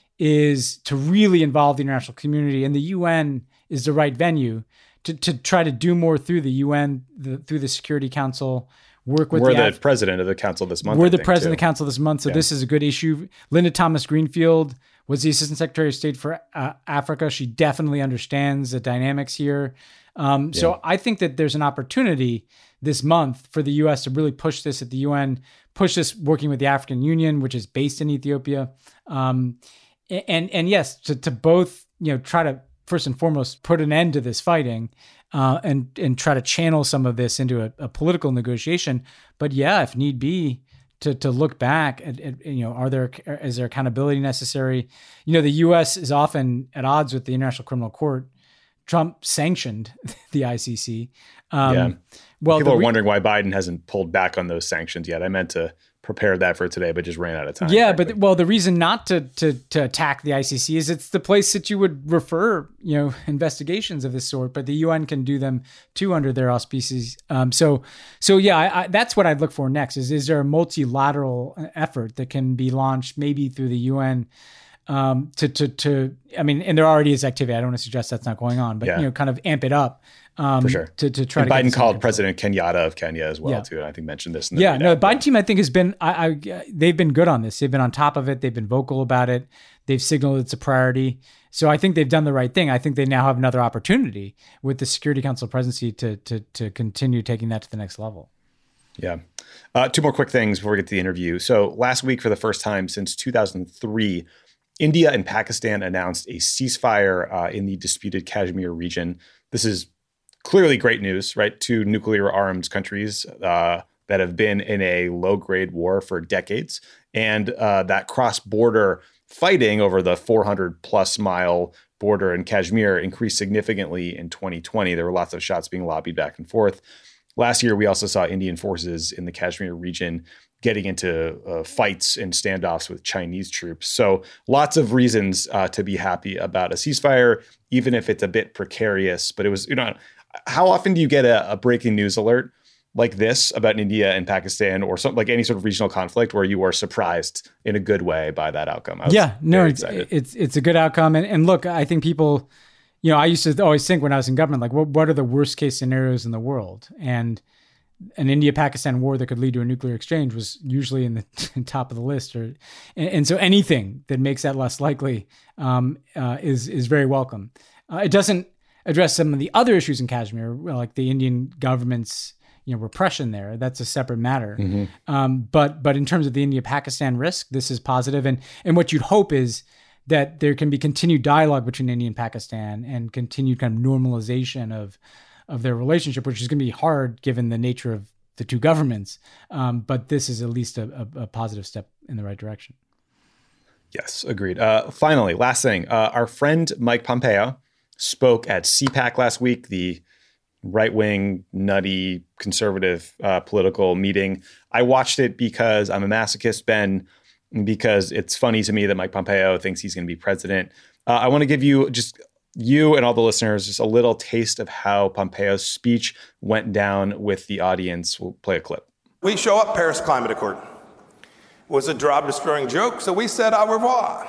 is to really involve the international community, and the U N is the right venue to to try to do more through the U N, the, through the Security Council. Work with We're the, the Af- president of the council this month. We're I the think, president too. of the council this month, so Yeah. this is a good issue. Linda Thomas Greenfield was the Assistant Secretary of State for uh, Africa. She definitely understands the dynamics here. Um, so Yeah. I think that there's an opportunity this month for the U S to really push this at the U N, push this working with the African Union, which is based in Ethiopia. Um, and and yes, to, to both, you know, try to first and foremost put an end to this fighting, uh, and and try to channel some of this into a, a political negotiation. But yeah, if need be, to to look back at, at, you know, are there is there accountability necessary? You know, the U S is often at odds with the International Criminal Court. Trump sanctioned the I C C. Um, Yeah. Well, People the are re- wondering why Biden hasn't pulled back on those sanctions yet. I meant to prepare that for today, but just ran out of time. Yeah, frankly. but well, the reason not to to to attack the I C C is it's the place that you would refer, you know, investigations of this sort. But the U N can do them too under their auspices. Um, so so yeah, I, I, that's what I'd look for next. Is is there a multilateral effort that can be launched, maybe through the U N? Um, to to to, I mean, and there already is activity. I don't want to suggest that's not going on, but Yeah. you know, kind of amp it up. Um, For sure. To to try and to get Biden this under called control. President Kenyatta of Kenya as well, Yeah. too. And I think mentioned this. In the Yeah, no, readout. the Biden team, I think, has been, I, I, they've been good on this. They've been on top of it. They've been vocal about it. They've signaled it's a priority. So I think they've done the right thing. I think they now have another opportunity with the Security Council presidency to to to continue taking that to the next level. Yeah. Uh, two more quick things before we get to the interview. So last week, for the first time since two thousand three, India and Pakistan announced a ceasefire uh, in the disputed Kashmir region. This is clearly great news, right? Two nuclear armed countries uh, that have been in a low grade war for decades. And uh, that cross border fighting over the four hundred plus mile border in Kashmir increased significantly in twenty twenty. There were lots of shots being lobbied back and forth. Last year, we also saw Indian forces in the Kashmir region getting into uh, fights and standoffs with Chinese troops. So lots of reasons uh, to be happy about a ceasefire, even if it's a bit precarious. But it was, you know, how often do you get a, a breaking news alert like this about India and Pakistan, or something like any sort of regional conflict where you are surprised in a good way by that outcome? I was Yeah, no, very it's, excited. it's it's a good outcome. And, and look, I think people, you know, I used to always think when I was in government, like, what, what are the worst case scenarios in the world? And an India-Pakistan war that could lead to a nuclear exchange was usually in the top of the list. Or, and, and so anything that makes that less likely um, uh, is is very welcome. Uh, it doesn't address some of the other issues in Kashmir, like the Indian government's, you know, repression there. That's a separate matter. Mm-hmm. Um, but but in terms of the India-Pakistan risk, this is positive. And and what you'd hope is that there can be continued dialogue between India and Pakistan and continued kind of normalization of of their relationship, which is going to be hard given the nature of the two governments. Um, but this is at least a, a, a positive step in the right direction. Yes, agreed. Uh, finally, last thing, uh, our friend Mike Pompeo spoke at C PAC last week, the right-wing, nutty, conservative uh, political meeting. I watched it because I'm a masochist, Ben, because it's funny to me that Mike Pompeo thinks he's going to be president. Uh, I want to give you just you and all the listeners just a little taste of how Pompeo's speech went down with the audience. We'll play a clip. We show up Paris Climate Accord. It was a job-destroying joke, so we said au revoir.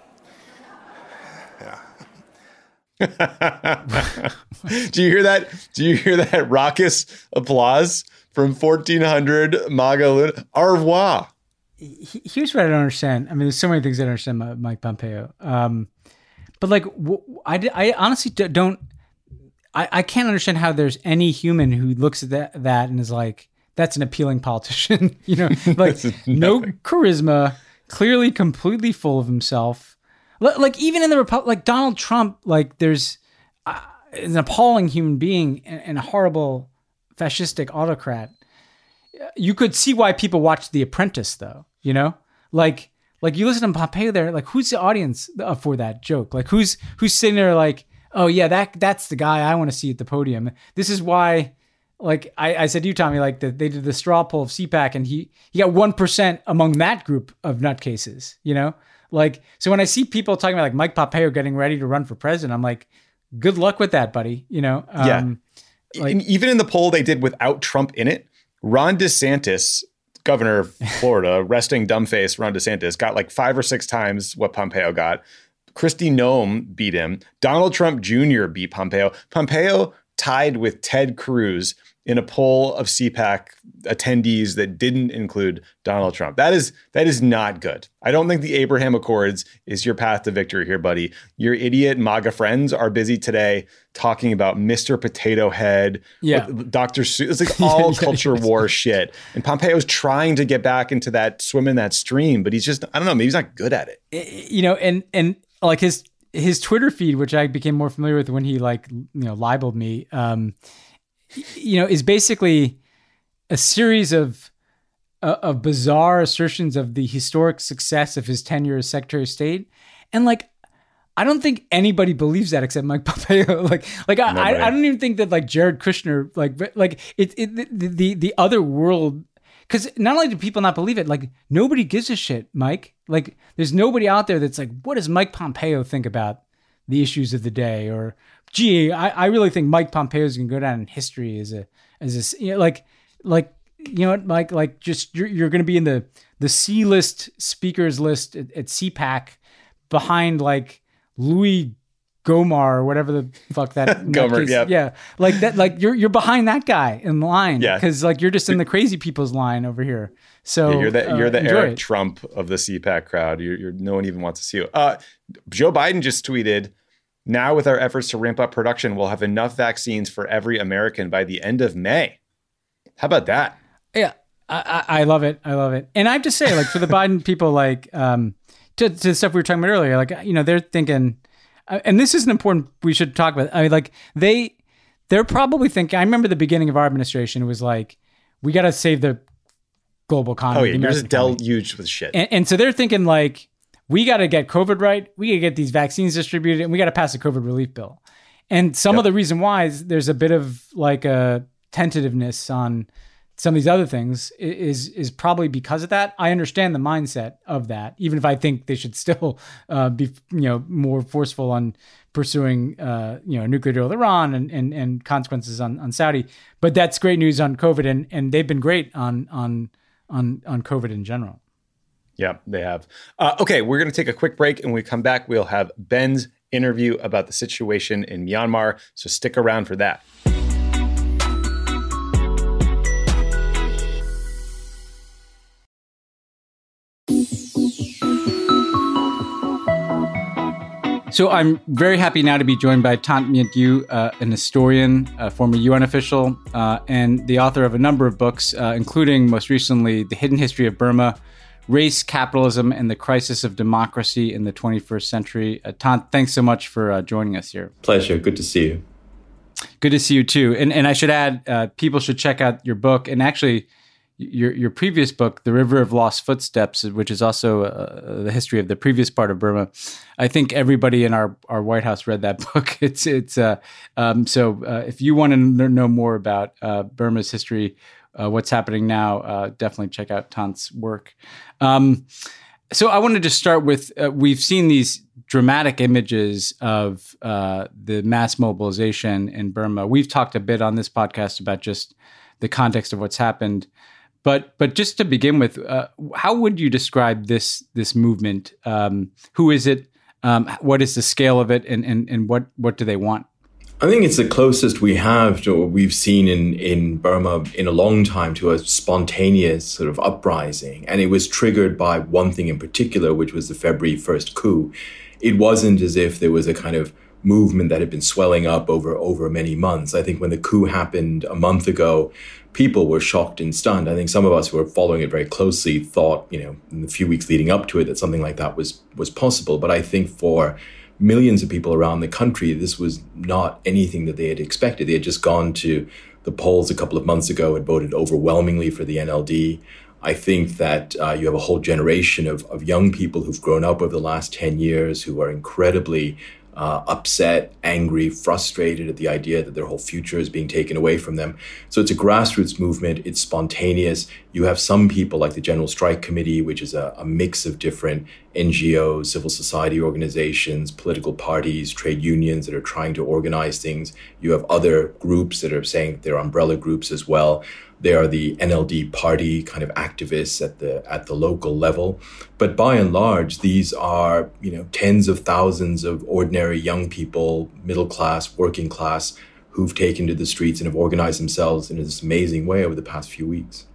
Yeah. Do you hear that? Do you hear that raucous applause from fourteen hundred MAGA Luna? Au revoir. Here's what I don't understand. I mean, there's so many things I don't understand about Mike Pompeo. Um, but like, I, I honestly don't, I, I can't understand how there's any human who looks at that, that and is like, that's an appealing politician, you know, like no charisma, clearly completely full of himself. Like even in the Republic, like Donald Trump, like there's uh, an appalling human being and, and a horrible fascistic autocrat. You could see why people watch The Apprentice, though. You know, like like you listen to Pompeo there. Like, who's the audience for that joke? Like, who's who's sitting there like, oh yeah, that that's the guy I want to see at the podium. This is why. Like I, I said to you, Tommy, like the, they did the straw poll of C PAC, and he he got one percent among that group of nutcases. You know, like so when I see people talking about like Mike Pompeo getting ready to run for president, I'm like, good luck with that, buddy. You know, um, yeah. Like, and even in the poll they did without Trump in it. Ron DeSantis, governor of Florida, resting dumbface Ron DeSantis, got like five or six times what Pompeo got. Kristi Noem beat him. Donald Trump Junior beat Pompeo. Pompeo tied with Ted Cruz in a poll of C PAC attendees that didn't include Donald Trump. That is that is not good. I don't think the Abraham Accords is your path to victory here, buddy. Your idiot MAGA friends are busy today talking about Mister Potato Head, yeah. Doctor Seuss. It's like all yeah, culture yeah. war shit. And Pompeo's trying to get back into that, swim in that stream, but he's just, I don't know, maybe he's not good at it. You know, and and like his his Twitter feed, which I became more familiar with when he like, you know, libeled me, um, you know, is basically a series of uh, of bizarre assertions of the historic success of his tenure as Secretary of State. And like, I don't think anybody believes that except Mike Pompeo. like, like I, I, I don't even think that like Jared Kushner, like, like it, it the, the, the other world, because not only do people not believe it, like nobody gives a shit, Mike. Like there's nobody out there that's like, what does Mike Pompeo think about the issues of the day? Or, gee, I, I really think Mike Pompeo is going to go down in history as a, as a, you know, like, like, you know what, Mike, like just, you're, you're going to be in the, the C list speakers list at, at C PAC behind like Louis Gomar or whatever the fuck that Gomer, yeah, yeah, like that, like you're you're behind that guy in line, yeah, because like you're just in the crazy people's line over here. So yeah, you're the you're the uh, Eric it. Trump of the C PAC crowd. You're, you're no one even wants to see you. Uh, Joe Biden just tweeted, "Now with our efforts to ramp up production, we'll have enough vaccines for every American by the end of May." How about that? Yeah, I, I love it. I love it. And I have to say, like for the Biden people, like um, to, to the stuff we were talking about earlier, like you know they're thinking. And this is an important, we should talk about. I mean, like they, they're probably thinking, I remember the beginning of our administration, it was like, we got to save the global economy. Oh yeah, you're just deluged with shit. And, and so they're thinking like, we got to get COVID right. We got to get these vaccines distributed and we got to pass a COVID relief bill. And some yep. of the reason why is there's a bit of like a tentativeness on some of these other things is is probably because of that. I understand the mindset of that, even if I think they should still uh, be, you know, more forceful on pursuing, uh, you know, a nuclear deal with Iran and and, and consequences on, on Saudi. But that's great news on COVID, and and they've been great on on on on COVID in general. Yeah, they have. Uh, okay, we're going to take a quick break, and when we come back, we'll have Ben's interview about the situation in Myanmar. So stick around for that. So I'm very happy now to be joined by Thanh Myint U, uh, an historian, a former U N official, uh, and the author of a number of books, uh, including most recently The Hidden History of Burma, Race, Capitalism, and the Crisis of Democracy in the twenty-first Century. Uh, Thanh, thanks so much for uh, joining us here. Pleasure. Good to see you. Good to see you too. And and I should add, uh, people should check out your book. And actually, your your previous book, The River of Lost Footsteps, which is also uh, the history of the previous part of Burma. I think everybody in our, our White House read that book. It's it's uh, um, so uh, if you want to know more about uh, Burma's history, uh, what's happening now, uh, definitely check out Tant's work. Um, so I wanted to start with uh, we've seen these dramatic images of uh, the mass mobilization in Burma. We've talked a bit on this podcast about just the context of what's happened. But but just to begin with, uh, how would you describe this this movement? Um, who is it? Um, what is the scale of it? And, and, and what, what do they want? I think it's the closest we have to what we've seen in, in Burma in a long time to a spontaneous sort of uprising. And it was triggered by one thing in particular, which was the February first coup. It wasn't as if there was a kind of movement that had been swelling up over, over many months. I think when the coup happened a month ago, people were shocked and stunned. I think some of us who were following it very closely thought, you know, in the few weeks leading up to it, that something like that was was possible. But I think for millions of people around the country, this was not anything that they had expected. They had just gone to the polls a couple of months ago and voted overwhelmingly for the N L D. I think that uh, you have a whole generation of, of young people who've grown up over the last ten years who are incredibly Uh, upset, angry, frustrated at the idea that their whole future is being taken away from them. So it's a grassroots movement. It's spontaneous. You have some people like the General Strike Committee, which is a, a mix of different N G Os, civil society organizations, political parties, trade unions that are trying to organize things. You have other groups that are saying they're umbrella groups as well. They are the N L D party kind of activists at the at the local level. But by and large, these are, you know, tens of thousands of ordinary young people, middle class, working class, who've taken to the streets and have organized themselves in this amazing way over the past few weeks.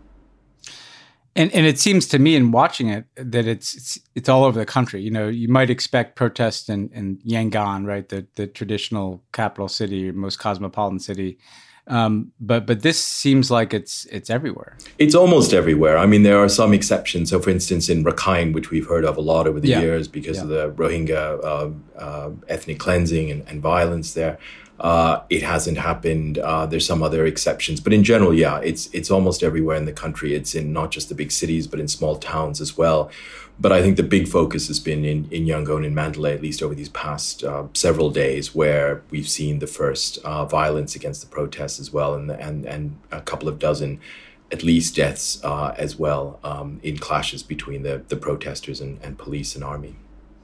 And and it seems to me in watching it that it's it's, it's all over the country. You know, you might expect protests in, in Yangon, right, the the traditional capital city, most cosmopolitan city. Um, but but this seems like it's it's everywhere. It's almost everywhere. I mean, there are some exceptions. So, for instance, in Rakhine, which we've heard of a lot over the yeah. years because yeah. of the Rohingya uh, uh, ethnic cleansing and, and violence there, uh, it hasn't happened. Uh, there's some other exceptions, but in general, yeah, it's it's almost everywhere in the country. It's in not just the big cities, but in small towns as well. But I think the big focus has been in, in Yangon and Mandalay, at least over these past uh, several days, where we've seen the first uh, violence against the protests as well, and and and a couple of dozen, at least, deaths uh, as well um, in clashes between the the protesters and, and police and army.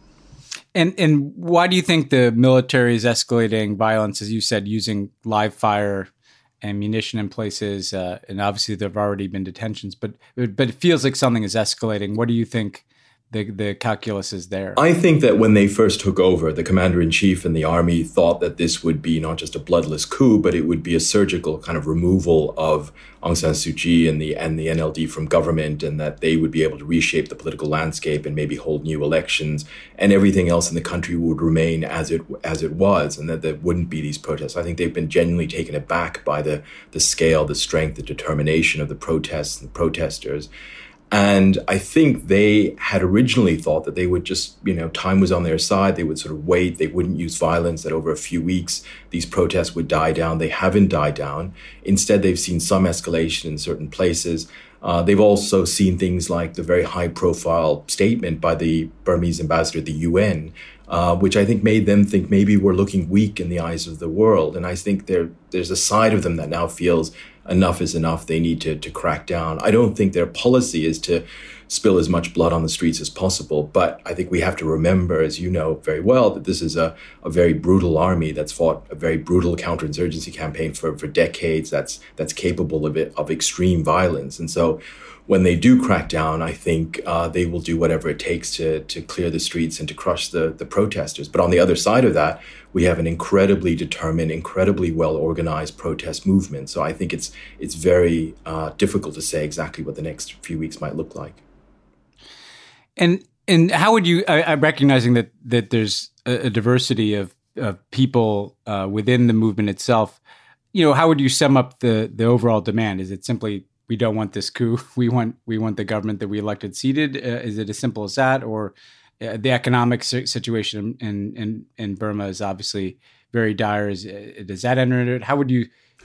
And and why do you think the military is escalating violence, as you said, using live fire and munition in places? Uh, and obviously, there have already been detentions, but but it feels like something is escalating. What do you think the the calculus is there? I think that when they first took over, the commander-in-chief and the army thought that this would be not just a bloodless coup, but it would be a surgical kind of removal of Aung San Suu Kyi and the and the N L D from government, and that they would be able to reshape the political landscape and maybe hold new elections, and everything else in the country would remain as it as it was, and that there wouldn't be these protests. I think they've been genuinely taken aback by the the scale, the strength, the determination of the protests and the protesters. And I think they had originally thought that they would just, you know, time was on their side. They would sort of wait. They wouldn't use violence, that over a few weeks, these protests would die down. They haven't died down. Instead, they've seen some escalation in certain places. Uh, they've also seen things like the very high profile statement by the Burmese ambassador at the U N, uh, which I think made them think maybe we're looking weak in the eyes of the world. And I think there there's a side of them that now feels enough is enough. They need to, to crack down. I don't think their policy is to spill as much blood on the streets as possible. But I think we have to remember, as you know very well, that this is a, a very brutal army that's fought a very brutal counterinsurgency campaign for, for decades, that's that's capable of it, of extreme violence. And so when they do crack down, I think uh, they will do whatever it takes to to clear the streets and to crush the, the protesters. But on the other side of that, we have an incredibly determined, incredibly well-organized protest movement. So I think it's it's very uh, difficult to say exactly what the next few weeks might look like. And and how would you, I, I'm recognizing that that there's a, a diversity of, of people uh, within the movement itself, you know, how would you sum up the the overall demand? Is it simply, we don't want this coup, we want we want the government that we elected seated? Uh, is it as simple as that? Or uh, the economic situation in, in, in Burma is obviously very dire. Is, uh, does that enter into it? How would you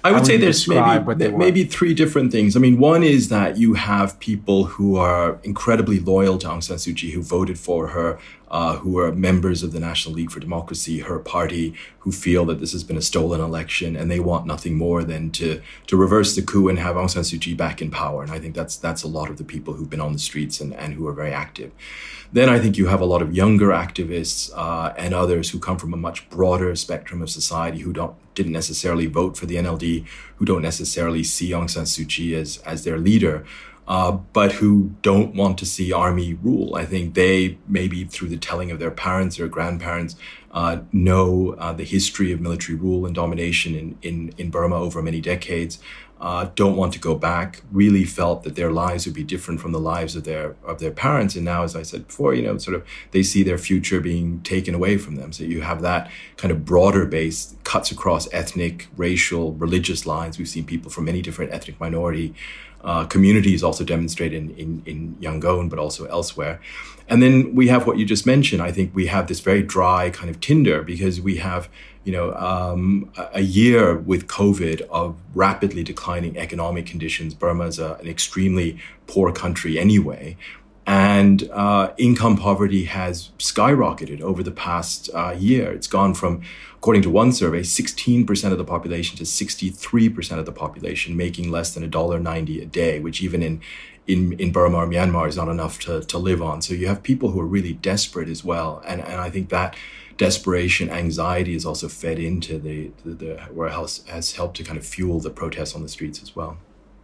I would say there's describe maybe maybe three different things. I mean, one is that you have people who are incredibly loyal to Aung San Suu Kyi, who voted for her, uh, who are members of the National League for Democracy, her party, who feel that this has been a stolen election, and they want nothing more than to to reverse the coup and have Aung San Suu Kyi back in power. And I think that's that's a lot of the people who've been on the streets and, and who are very active. Then I think you have a lot of younger activists uh, and others who come from a much broader spectrum of society who don't didn't necessarily vote for the N L D, who don't necessarily see Aung San Suu Kyi as, as their leader, uh, but who don't want to see army rule. I think they, maybe through the telling of their parents or grandparents, uh, know uh, the history of military rule and domination in, in, in Burma over many decades. Uh, don't want to go back, really felt that their lives would be different from the lives of their of their parents. And now, as I said before, you know, sort of they see their future being taken away from them. So you have that kind of broader base, cuts across ethnic, racial, religious lines. We've seen people from many different ethnic minority uh, communities also demonstrate in, in, in Yangon, but also elsewhere. And then we have what you just mentioned. I think we have this very dry kind of tinder because we have you know, um, a year with COVID of rapidly declining economic conditions. Burma is a, an extremely poor country anyway. And uh, income poverty has skyrocketed over the past uh, year. It's gone from, according to one survey, sixteen percent of the population to sixty-three percent of the population making less than one dollar ninety a day, which even in in, in Burma or Myanmar is not enough to, to live on. So you have people who are really desperate as well. And, and I think that desperation, anxiety is also fed into the, the, the where has, has helped to kind of fuel the protests on the streets as well.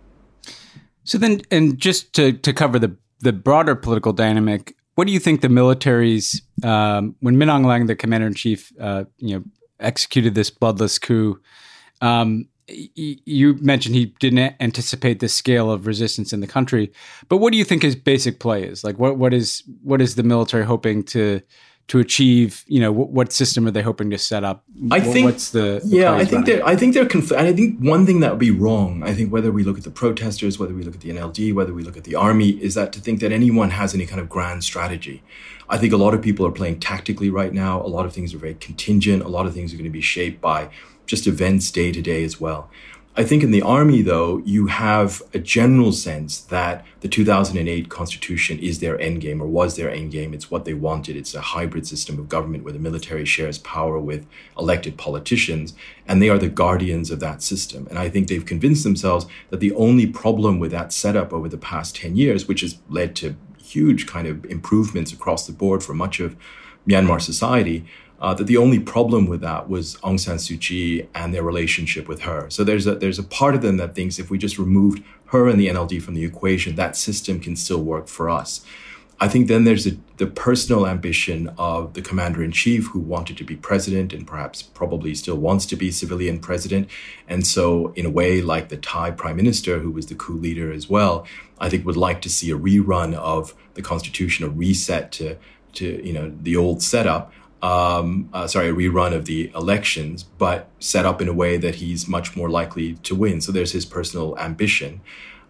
So then, and just to, to cover the, the broader political dynamic, what do you think the military's, um, when Min Aung Hlaing, the commander-in-chief, uh, you know, executed this bloodless coup, um, y- you mentioned he didn't anticipate the scale of resistance in the country, but what do you think his basic play is? Like, what what is what is the military hoping to to achieve, you know, what, what system are they hoping to set up? I think, what's the, the yeah, I think they're, I think they're, conf- and I think one thing that would be wrong, I think whether we look at the protesters, whether we look at the N L D, whether we look at the army, is that to think that anyone has any kind of grand strategy. I think a lot of people are playing tactically right now. A lot of things are very contingent. A lot of things are going to be shaped by just events day to day as well. I think in the army, though, you have a general sense that the two thousand eight constitution is their endgame or was their endgame. It's what they wanted. It's a hybrid system of government where the military shares power with elected politicians, and they are the guardians of that system. And I think they've convinced themselves that the only problem with that setup over the past ten years, which has led to huge kind of improvements across the board for much of Myanmar society, Uh, that the only problem with that was Aung San Suu Kyi and their relationship with her. So there's a there's a part of them that thinks if we just removed her and the N L D from the equation, that system can still work for us. I think then there's a, the personal ambition of the commander-in-chief who wanted to be president and perhaps probably still wants to be civilian president. And so in a way, like the Thai prime minister, who was the coup leader as well, I think would like to see a rerun of the constitution, a reset to, to you know, the old setup. Um, uh, sorry, a rerun of the elections, but set up in a way that he's much more likely to win. So there's his personal ambition.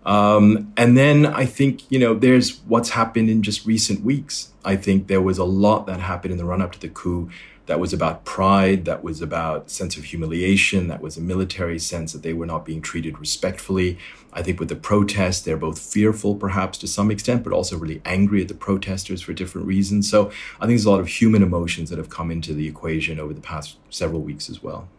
Um, and then I think, you know, there's what's happened in just recent weeks. I think there was a lot that happened in the run up to the coup that was about pride, that was about sense of humiliation, that was a military sense that they were not being treated respectfully. I think with the protests, they're both fearful, perhaps to some extent, but also really angry at the protesters for different reasons. So I think there's a lot of human emotions that have come into the equation over the past several weeks as well.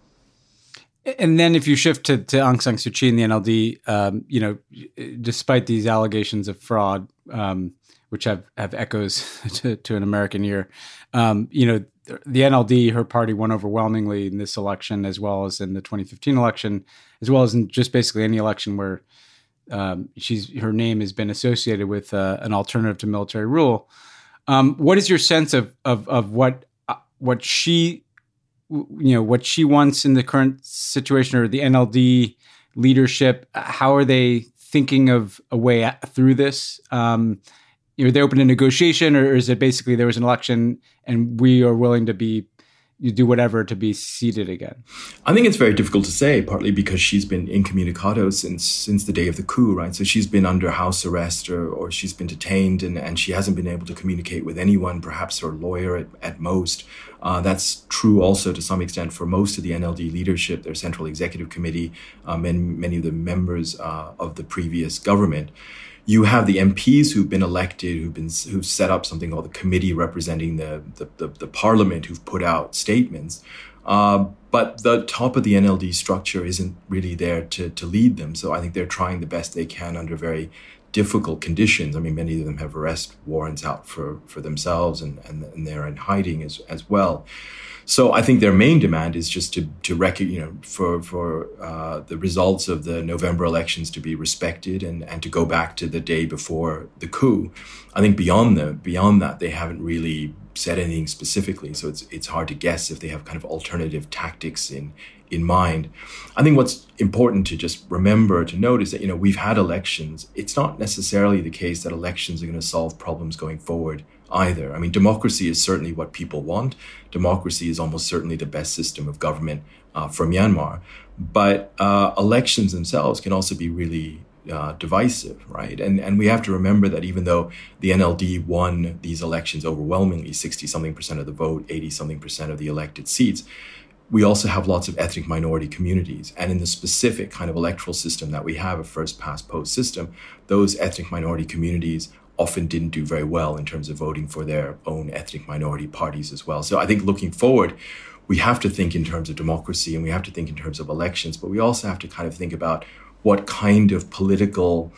And then if you shift to, to Aung San Suu Kyi and the N L D, um, you know, despite these allegations of fraud, um, which have, have echoes to, to an American ear, um, you know, the N L D, her party won overwhelmingly in this election, as well as in the twenty fifteen election, as well as in just basically any election where um, she's her name has been associated with uh, an alternative to military rule. Um, what is your sense of of of what uh, what she you know what she wants in the current situation, or the N L D leadership? How are they thinking of a way through this? Um, you know, are they open to negotiation, or is it basically there was an election and we are willing to be, you do whatever to be seated again? I think it's very difficult to say, partly because she's been incommunicado since since the day of the coup, right? So she's been under house arrest or, or she's been detained and, and she hasn't been able to communicate with anyone, perhaps her lawyer at, at most. Uh, that's true also to some extent for most of the N L D leadership, their Central Executive Committee, um, and many of the members uh, of the previous government. You have the M Ps who've been elected, who've been who've set up something called the committee representing the the, the, the parliament, who've put out statements. Uh, but the top of the N L D structure isn't really there to to lead them. So I think they're trying the best they can under very difficult conditions. I mean, many of them have arrest warrants out for, for themselves and, and, and they're in hiding as, as well. So I think their main demand is just to to rec- you know for for uh, the results of the November elections to be respected and, and to go back to the day before the coup. I think beyond the beyond that they haven't really said anything specifically. So it's it's hard to guess if they have kind of alternative tactics in in mind. I think what's important to just remember to note is that you know we've had elections. It's not necessarily the case that elections are going to solve problems going forward either. I mean, democracy is certainly what people want. Democracy is almost certainly the best system of government uh, for Myanmar. But uh, elections themselves can also be really uh, divisive, right? And and we have to remember that even though the N L D won these elections overwhelmingly, sixty-something percent of the vote, eighty-something percent of the elected seats, we also have lots of ethnic minority communities. And in the specific kind of electoral system that we have, a first-past-post system, those ethnic minority communities often didn't do very well in terms of voting for their own ethnic minority parties as well. So I think looking forward, we have to think in terms of democracy and we have to think in terms of elections, but we also have to kind of think about what kind of political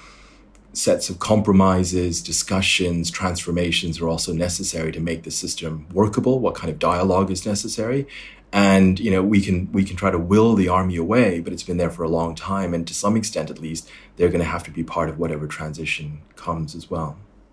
sets of compromises, discussions, transformations are also necessary to make the system workable, what kind of dialogue is necessary. And, you know, we can we can try to will the army away, but it's been there for a long time. And to some extent, at least, they're going to have to be part of whatever transition comes as well.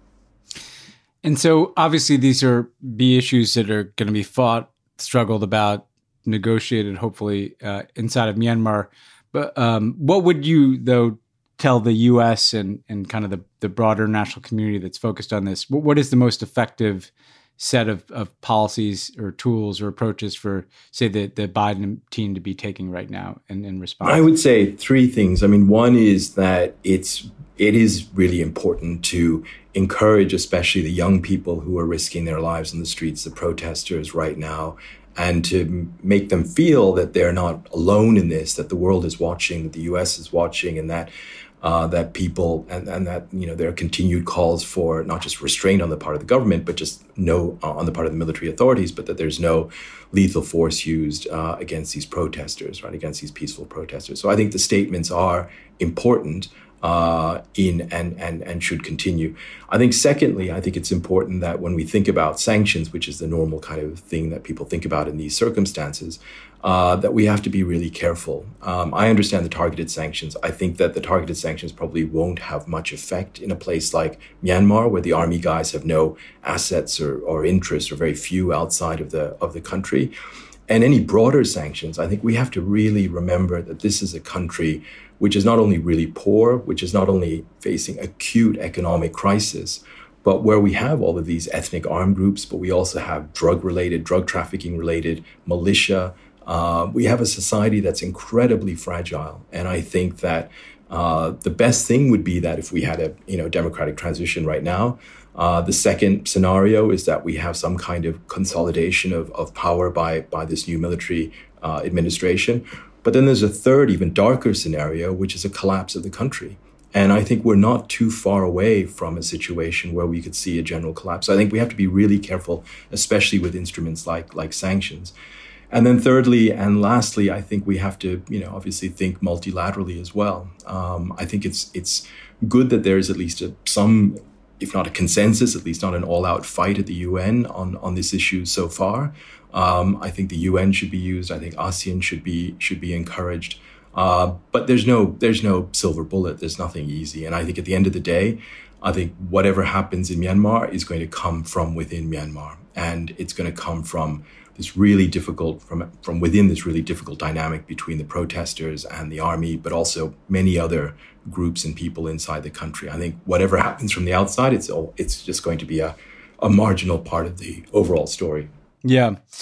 And so obviously these are be issues that are going to be fought, struggled about, negotiated, hopefully, uh, inside of Myanmar. But um, what would you, though, tell the U S and, and kind of the, the broader national community that's focused on this? What, what is the most effective set of, of policies or tools or approaches for, say, the, the Biden team to be taking right now in, in response? I would say three things. I mean, one is that it's it is really important to encourage, especially the young people who are risking their lives in the streets, the protesters right now, and to make them feel that they're not alone in this, that the world is watching, that the U S is watching, and that Uh, that people and, and that, you know, there are continued calls for not just restraint on the part of the government, but just no uh, on the part of the military authorities, but that there's no lethal force used uh, against these protesters, right, against these peaceful protesters. So I think the statements are important uh, in and, and, and should continue. I think secondly, I think it's important that when we think about sanctions, which is the normal kind of thing that people think about in these circumstances, Uh, that we have to be really careful. Um, I understand the targeted sanctions. I think that the targeted sanctions probably won't have much effect in a place like Myanmar, where the army guys have no assets or, or interests, or very few outside of the of the country. And any broader sanctions, I think we have to really remember that this is a country which is not only really poor, which is not only facing acute economic crisis, but where we have all of these ethnic armed groups, but we also have drug-related, drug trafficking-related militia. Uh, we have a society that's incredibly fragile. And I think that uh, the best thing would be that if we had a you know democratic transition right now. Uh, the second scenario is that we have some kind of consolidation of, of power by, by this new military uh, administration. But then there's a third, even darker scenario, which is a collapse of the country. And I think we're not too far away from a situation where we could see a general collapse. So I think we have to be really careful, especially with instruments like like sanctions. And then thirdly and lastly, I think we have to, you know, obviously think multilaterally as well. Um, I think it's it's good that there is at least a, some, if not a consensus, at least not an all-out fight at the U N on, on this issue so far. Um, I think the U N should be used. I think ASEAN should be should be encouraged. Uh, but there's no there's no silver bullet. There's nothing easy. And I think at the end of the day, I think whatever happens in Myanmar is going to come from within Myanmar, and it's going to come from this really difficult, from from within this really difficult dynamic between the protesters and the army, but also many other groups and people inside the country. I think whatever happens from the outside, it's all, it's just going to be a, a marginal part of the overall story. Yeah.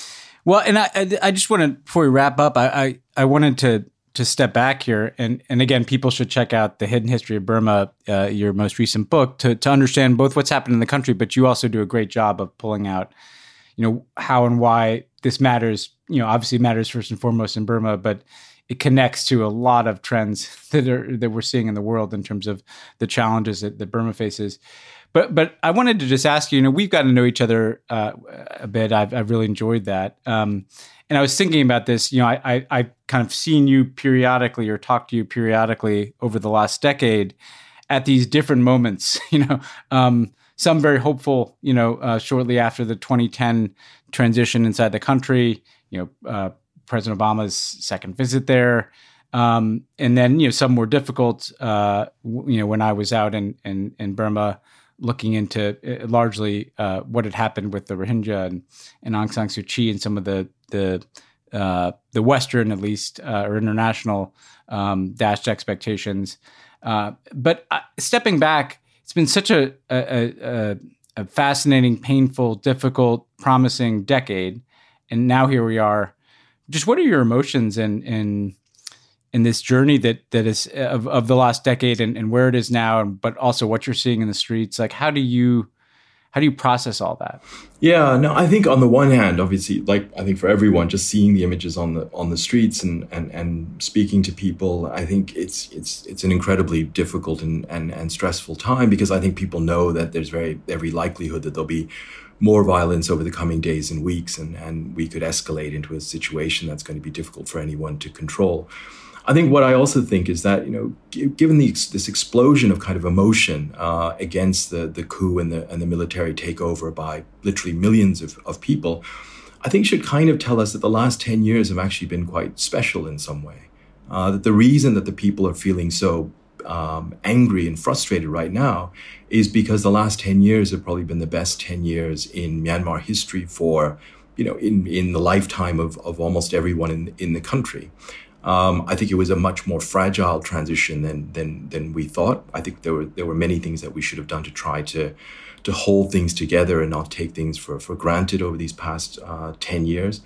Well, and I, I, I just want to, before we wrap up, I, I, I wanted to to step back here, and and again, people should check out The Hidden History of Burma, uh, your most recent book, to to understand both what's happened in the country, but you also do a great job of pulling out, you know, how and why this matters. You know, obviously matters first and foremost in Burma, but it connects to a lot of trends that are that we're seeing in the world in terms of the challenges that, that Burma faces. But but I wanted to just ask you, you know, we've gotten to know each other uh, a bit. I've I've really enjoyed that. Um, and I was thinking about this, you know, I, I I've kind of seen you periodically or talked to you periodically over the last decade at these different moments, you know, um, some very hopeful, you know, uh, shortly after the twenty ten transition inside the country, you know, uh, President Obama's second visit there. Um, and then, you know, some more difficult, uh, w- you know, when I was out in, in, in Burma, looking into uh, largely uh, what had happened with the Rohingya and, and Aung San Suu Kyi and some of the the uh, the Western, at least, uh, or international um, dashed expectations. Uh, but uh, stepping back, it's been such a, a, a, a fascinating, painful, difficult, promising decade, and now here we are. Just what are your emotions in in in this journey that that is of, of the last decade and, and where it is now, and but also what you're seeing in the streets? Like, how do you how do you process all that? Yeah, no, I think on the one hand, obviously, like I think for everyone, just seeing the images on the on the streets and and, and speaking to people, I think it's it's it's an incredibly difficult and, and and stressful time, because I think people know that there's very every likelihood that there'll be more violence over the coming days and weeks, and, and we could escalate into a situation that's going to be difficult for anyone to control. I think what I also think is that, you know, given the, this explosion of kind of emotion uh, against the, the coup and the and the military takeover by literally millions of, of people, I think should kind of tell us that the last ten years have actually been quite special in some way. Uh, that the reason that the people are feeling so um, angry and frustrated right now is because the last ten years have probably been the best ten years in Myanmar history for, you know, in, in the lifetime of, of almost everyone in, in the country. Um, I think it was a much more fragile transition than than than we thought. I think there were there were many things that we should have done to try to to hold things together and not take things for, for granted over these past uh, ten years.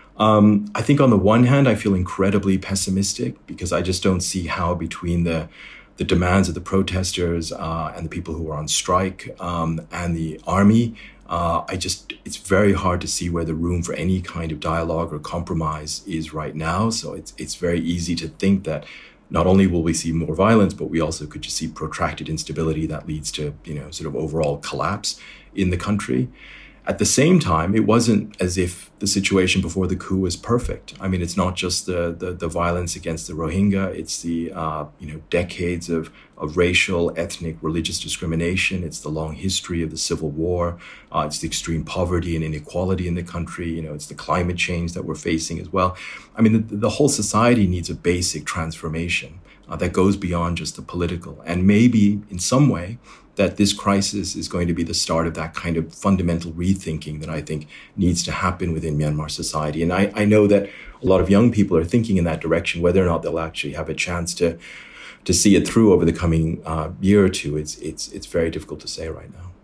Um, I think on the one hand, I feel incredibly pessimistic because I just don't see how between the the demands of the protesters uh, and the people who are on strike um, and the army, Uh, I just, it's very hard to see where the room for any kind of dialogue or compromise is right now. So it's it's very easy to think that not only will we see more violence, but we also could just see protracted instability that leads to, you know, sort of overall collapse in the country. At the same time, it wasn't as if the situation before the coup was perfect. I mean, it's not just the the, the violence against the Rohingya; it's the uh, you know decades of of racial, ethnic, religious discrimination. It's the long history of the civil war. Uh, it's the extreme poverty and inequality in the country. You know, it's the climate change that we're facing as well. I mean, the, the whole society needs a basic transformation uh, that goes beyond just the political, and maybe in some way, that this crisis is going to be the start of that kind of fundamental rethinking that I think needs to happen within Myanmar society. And I, I know that a lot of young people are thinking in that direction. Whether or not they'll actually have a chance to to see it through over the coming uh, year or two, it's it's it's very difficult to say right now.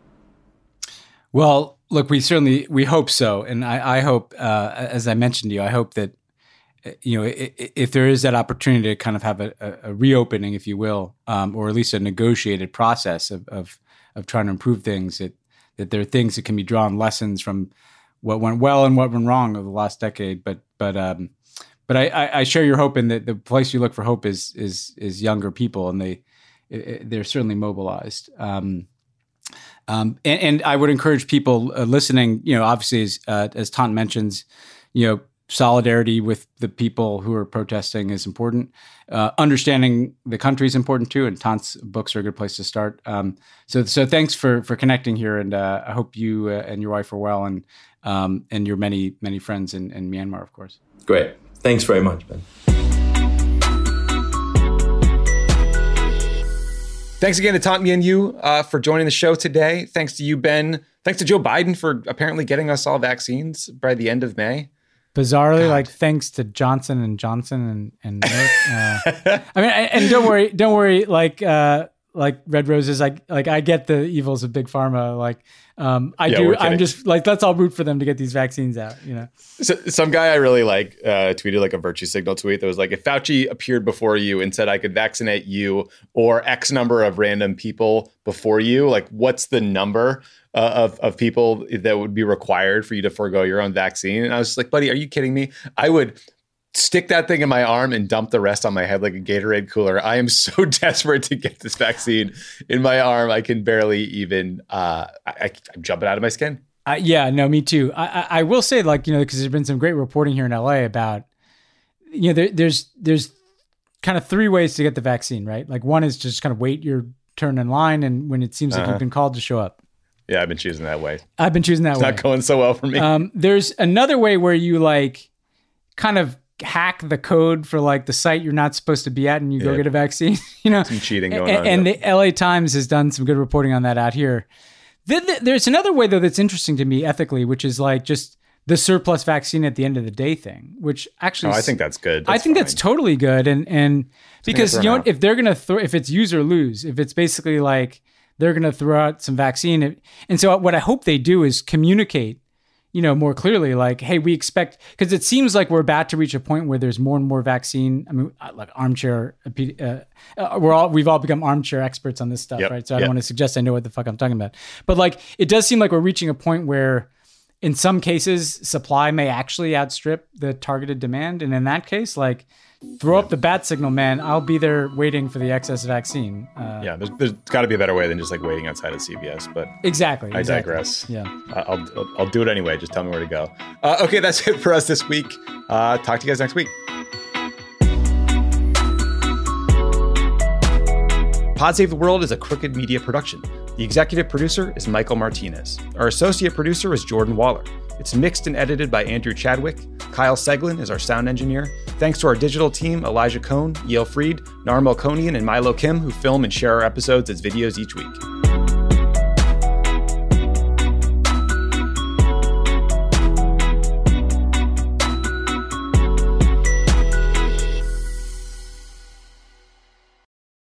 Well, look, we certainly we hope so, and I, I hope, uh, as I mentioned to you, I hope that, you know, if, if there is that opportunity to kind of have a, a reopening, if you will, um, or at least a negotiated process of, of of trying to improve things, that that there are things that can be drawn lessons from what went well and what went wrong over the last decade. But but um, but I, I share your hope, and that the place you look for hope is is is younger people, and they they're certainly mobilized. Um, um, and, and I would encourage people uh, listening, you know, obviously as uh, as Tant mentions, you know, solidarity with the people who are protesting is important. Uh, understanding the country is important too, and Tant's books are a good place to start. Um, so, so thanks for for connecting here, and uh, I hope you uh, and your wife are well, and um, and your many many friends in, in Myanmar, of course. Great, thanks very much, Ben. Thanks again to Tant Minh Yu uh, for joining the show today. Thanks to you, Ben. Thanks to Joe Biden for apparently getting us all vaccines by the end of May. Bizarrely, God. Like thanks to Johnson and Johnson and and uh, I mean, and don't worry, don't worry. Like uh, like red roses. I like I get the evils of big pharma. Like um, I Yeah, do. we're I'm kidding. just like let's all root for them to get these vaccines out. You know. So, some guy I really like uh, tweeted like a virtue signal tweet that was like, if Fauci appeared before you and said I could vaccinate you or X number of random people before you, like what's the number uh, of of people that would be required for you to forego your own vaccine? And I was just like, buddy, are you kidding me? I would stick that thing in my arm and dump the rest on my head like a Gatorade cooler. I am so desperate to get this vaccine in my arm. I can barely even, uh, I, I'm jumping out of my skin. Uh, yeah, no, me too. I, I, I will say, like, you know, because there's been some great reporting here in L A about, you know, there, there's there's kind of three ways to get the vaccine, right? Like one is just kind of wait your turn in line, and when it seems like Uh-huh. you've been called to show up. Yeah, I've been choosing that way. I've been choosing that It's way. not going so well for me. Um, there's another way where you like kind of hack the code for like the site you're not supposed to be at, and you go Yeah. get a vaccine. You know, Some cheating going and, on. and yeah. the L A Times has done some good reporting on that out here. Then th- there's another way though that's interesting to me ethically, which is like just the surplus vaccine at the end of the day thing, which actually Oh, I think that's good. I That's think that's fine. totally good, and and because throw you know them what, out. if they're gonna throw, if it's use or lose, if it's basically like they're gonna throw out some vaccine, it- and so what I hope they do is communicate, you know, more clearly, like, hey, we expect, because it seems like we're about to reach a point where there's more and more vaccine. I mean, like armchair, uh, uh, we're all we've all become armchair experts on this stuff, Yep, right? So I yep. don't want to suggest I know what the fuck I'm talking about, but like it does seem like we're reaching a point where, in some cases, supply may actually outstrip the targeted demand, and in that case, like, throw up the bat signal, man. I'll be there waiting for the excess vaccine. Uh, Yeah, there's, there's got to be a better way than just like waiting outside of C V S. But exactly. I exactly. digress. Yeah. Uh, I'll, I'll I'll do it anyway. Just tell me where to go. Uh, okay, that's it for us this week. Uh, talk to you guys next week. Pod Save the World is a Crooked Media production. The executive producer is Michael Martinez. Our associate producer is Jordan Waller. It's mixed and edited by Andrew Chadwick. Kyle Seglin is our sound engineer. Thanks to our digital team, Elijah Cohn, Yale Freed, Nar Melkonian, and Milo Kim, who film and share our episodes as videos each week.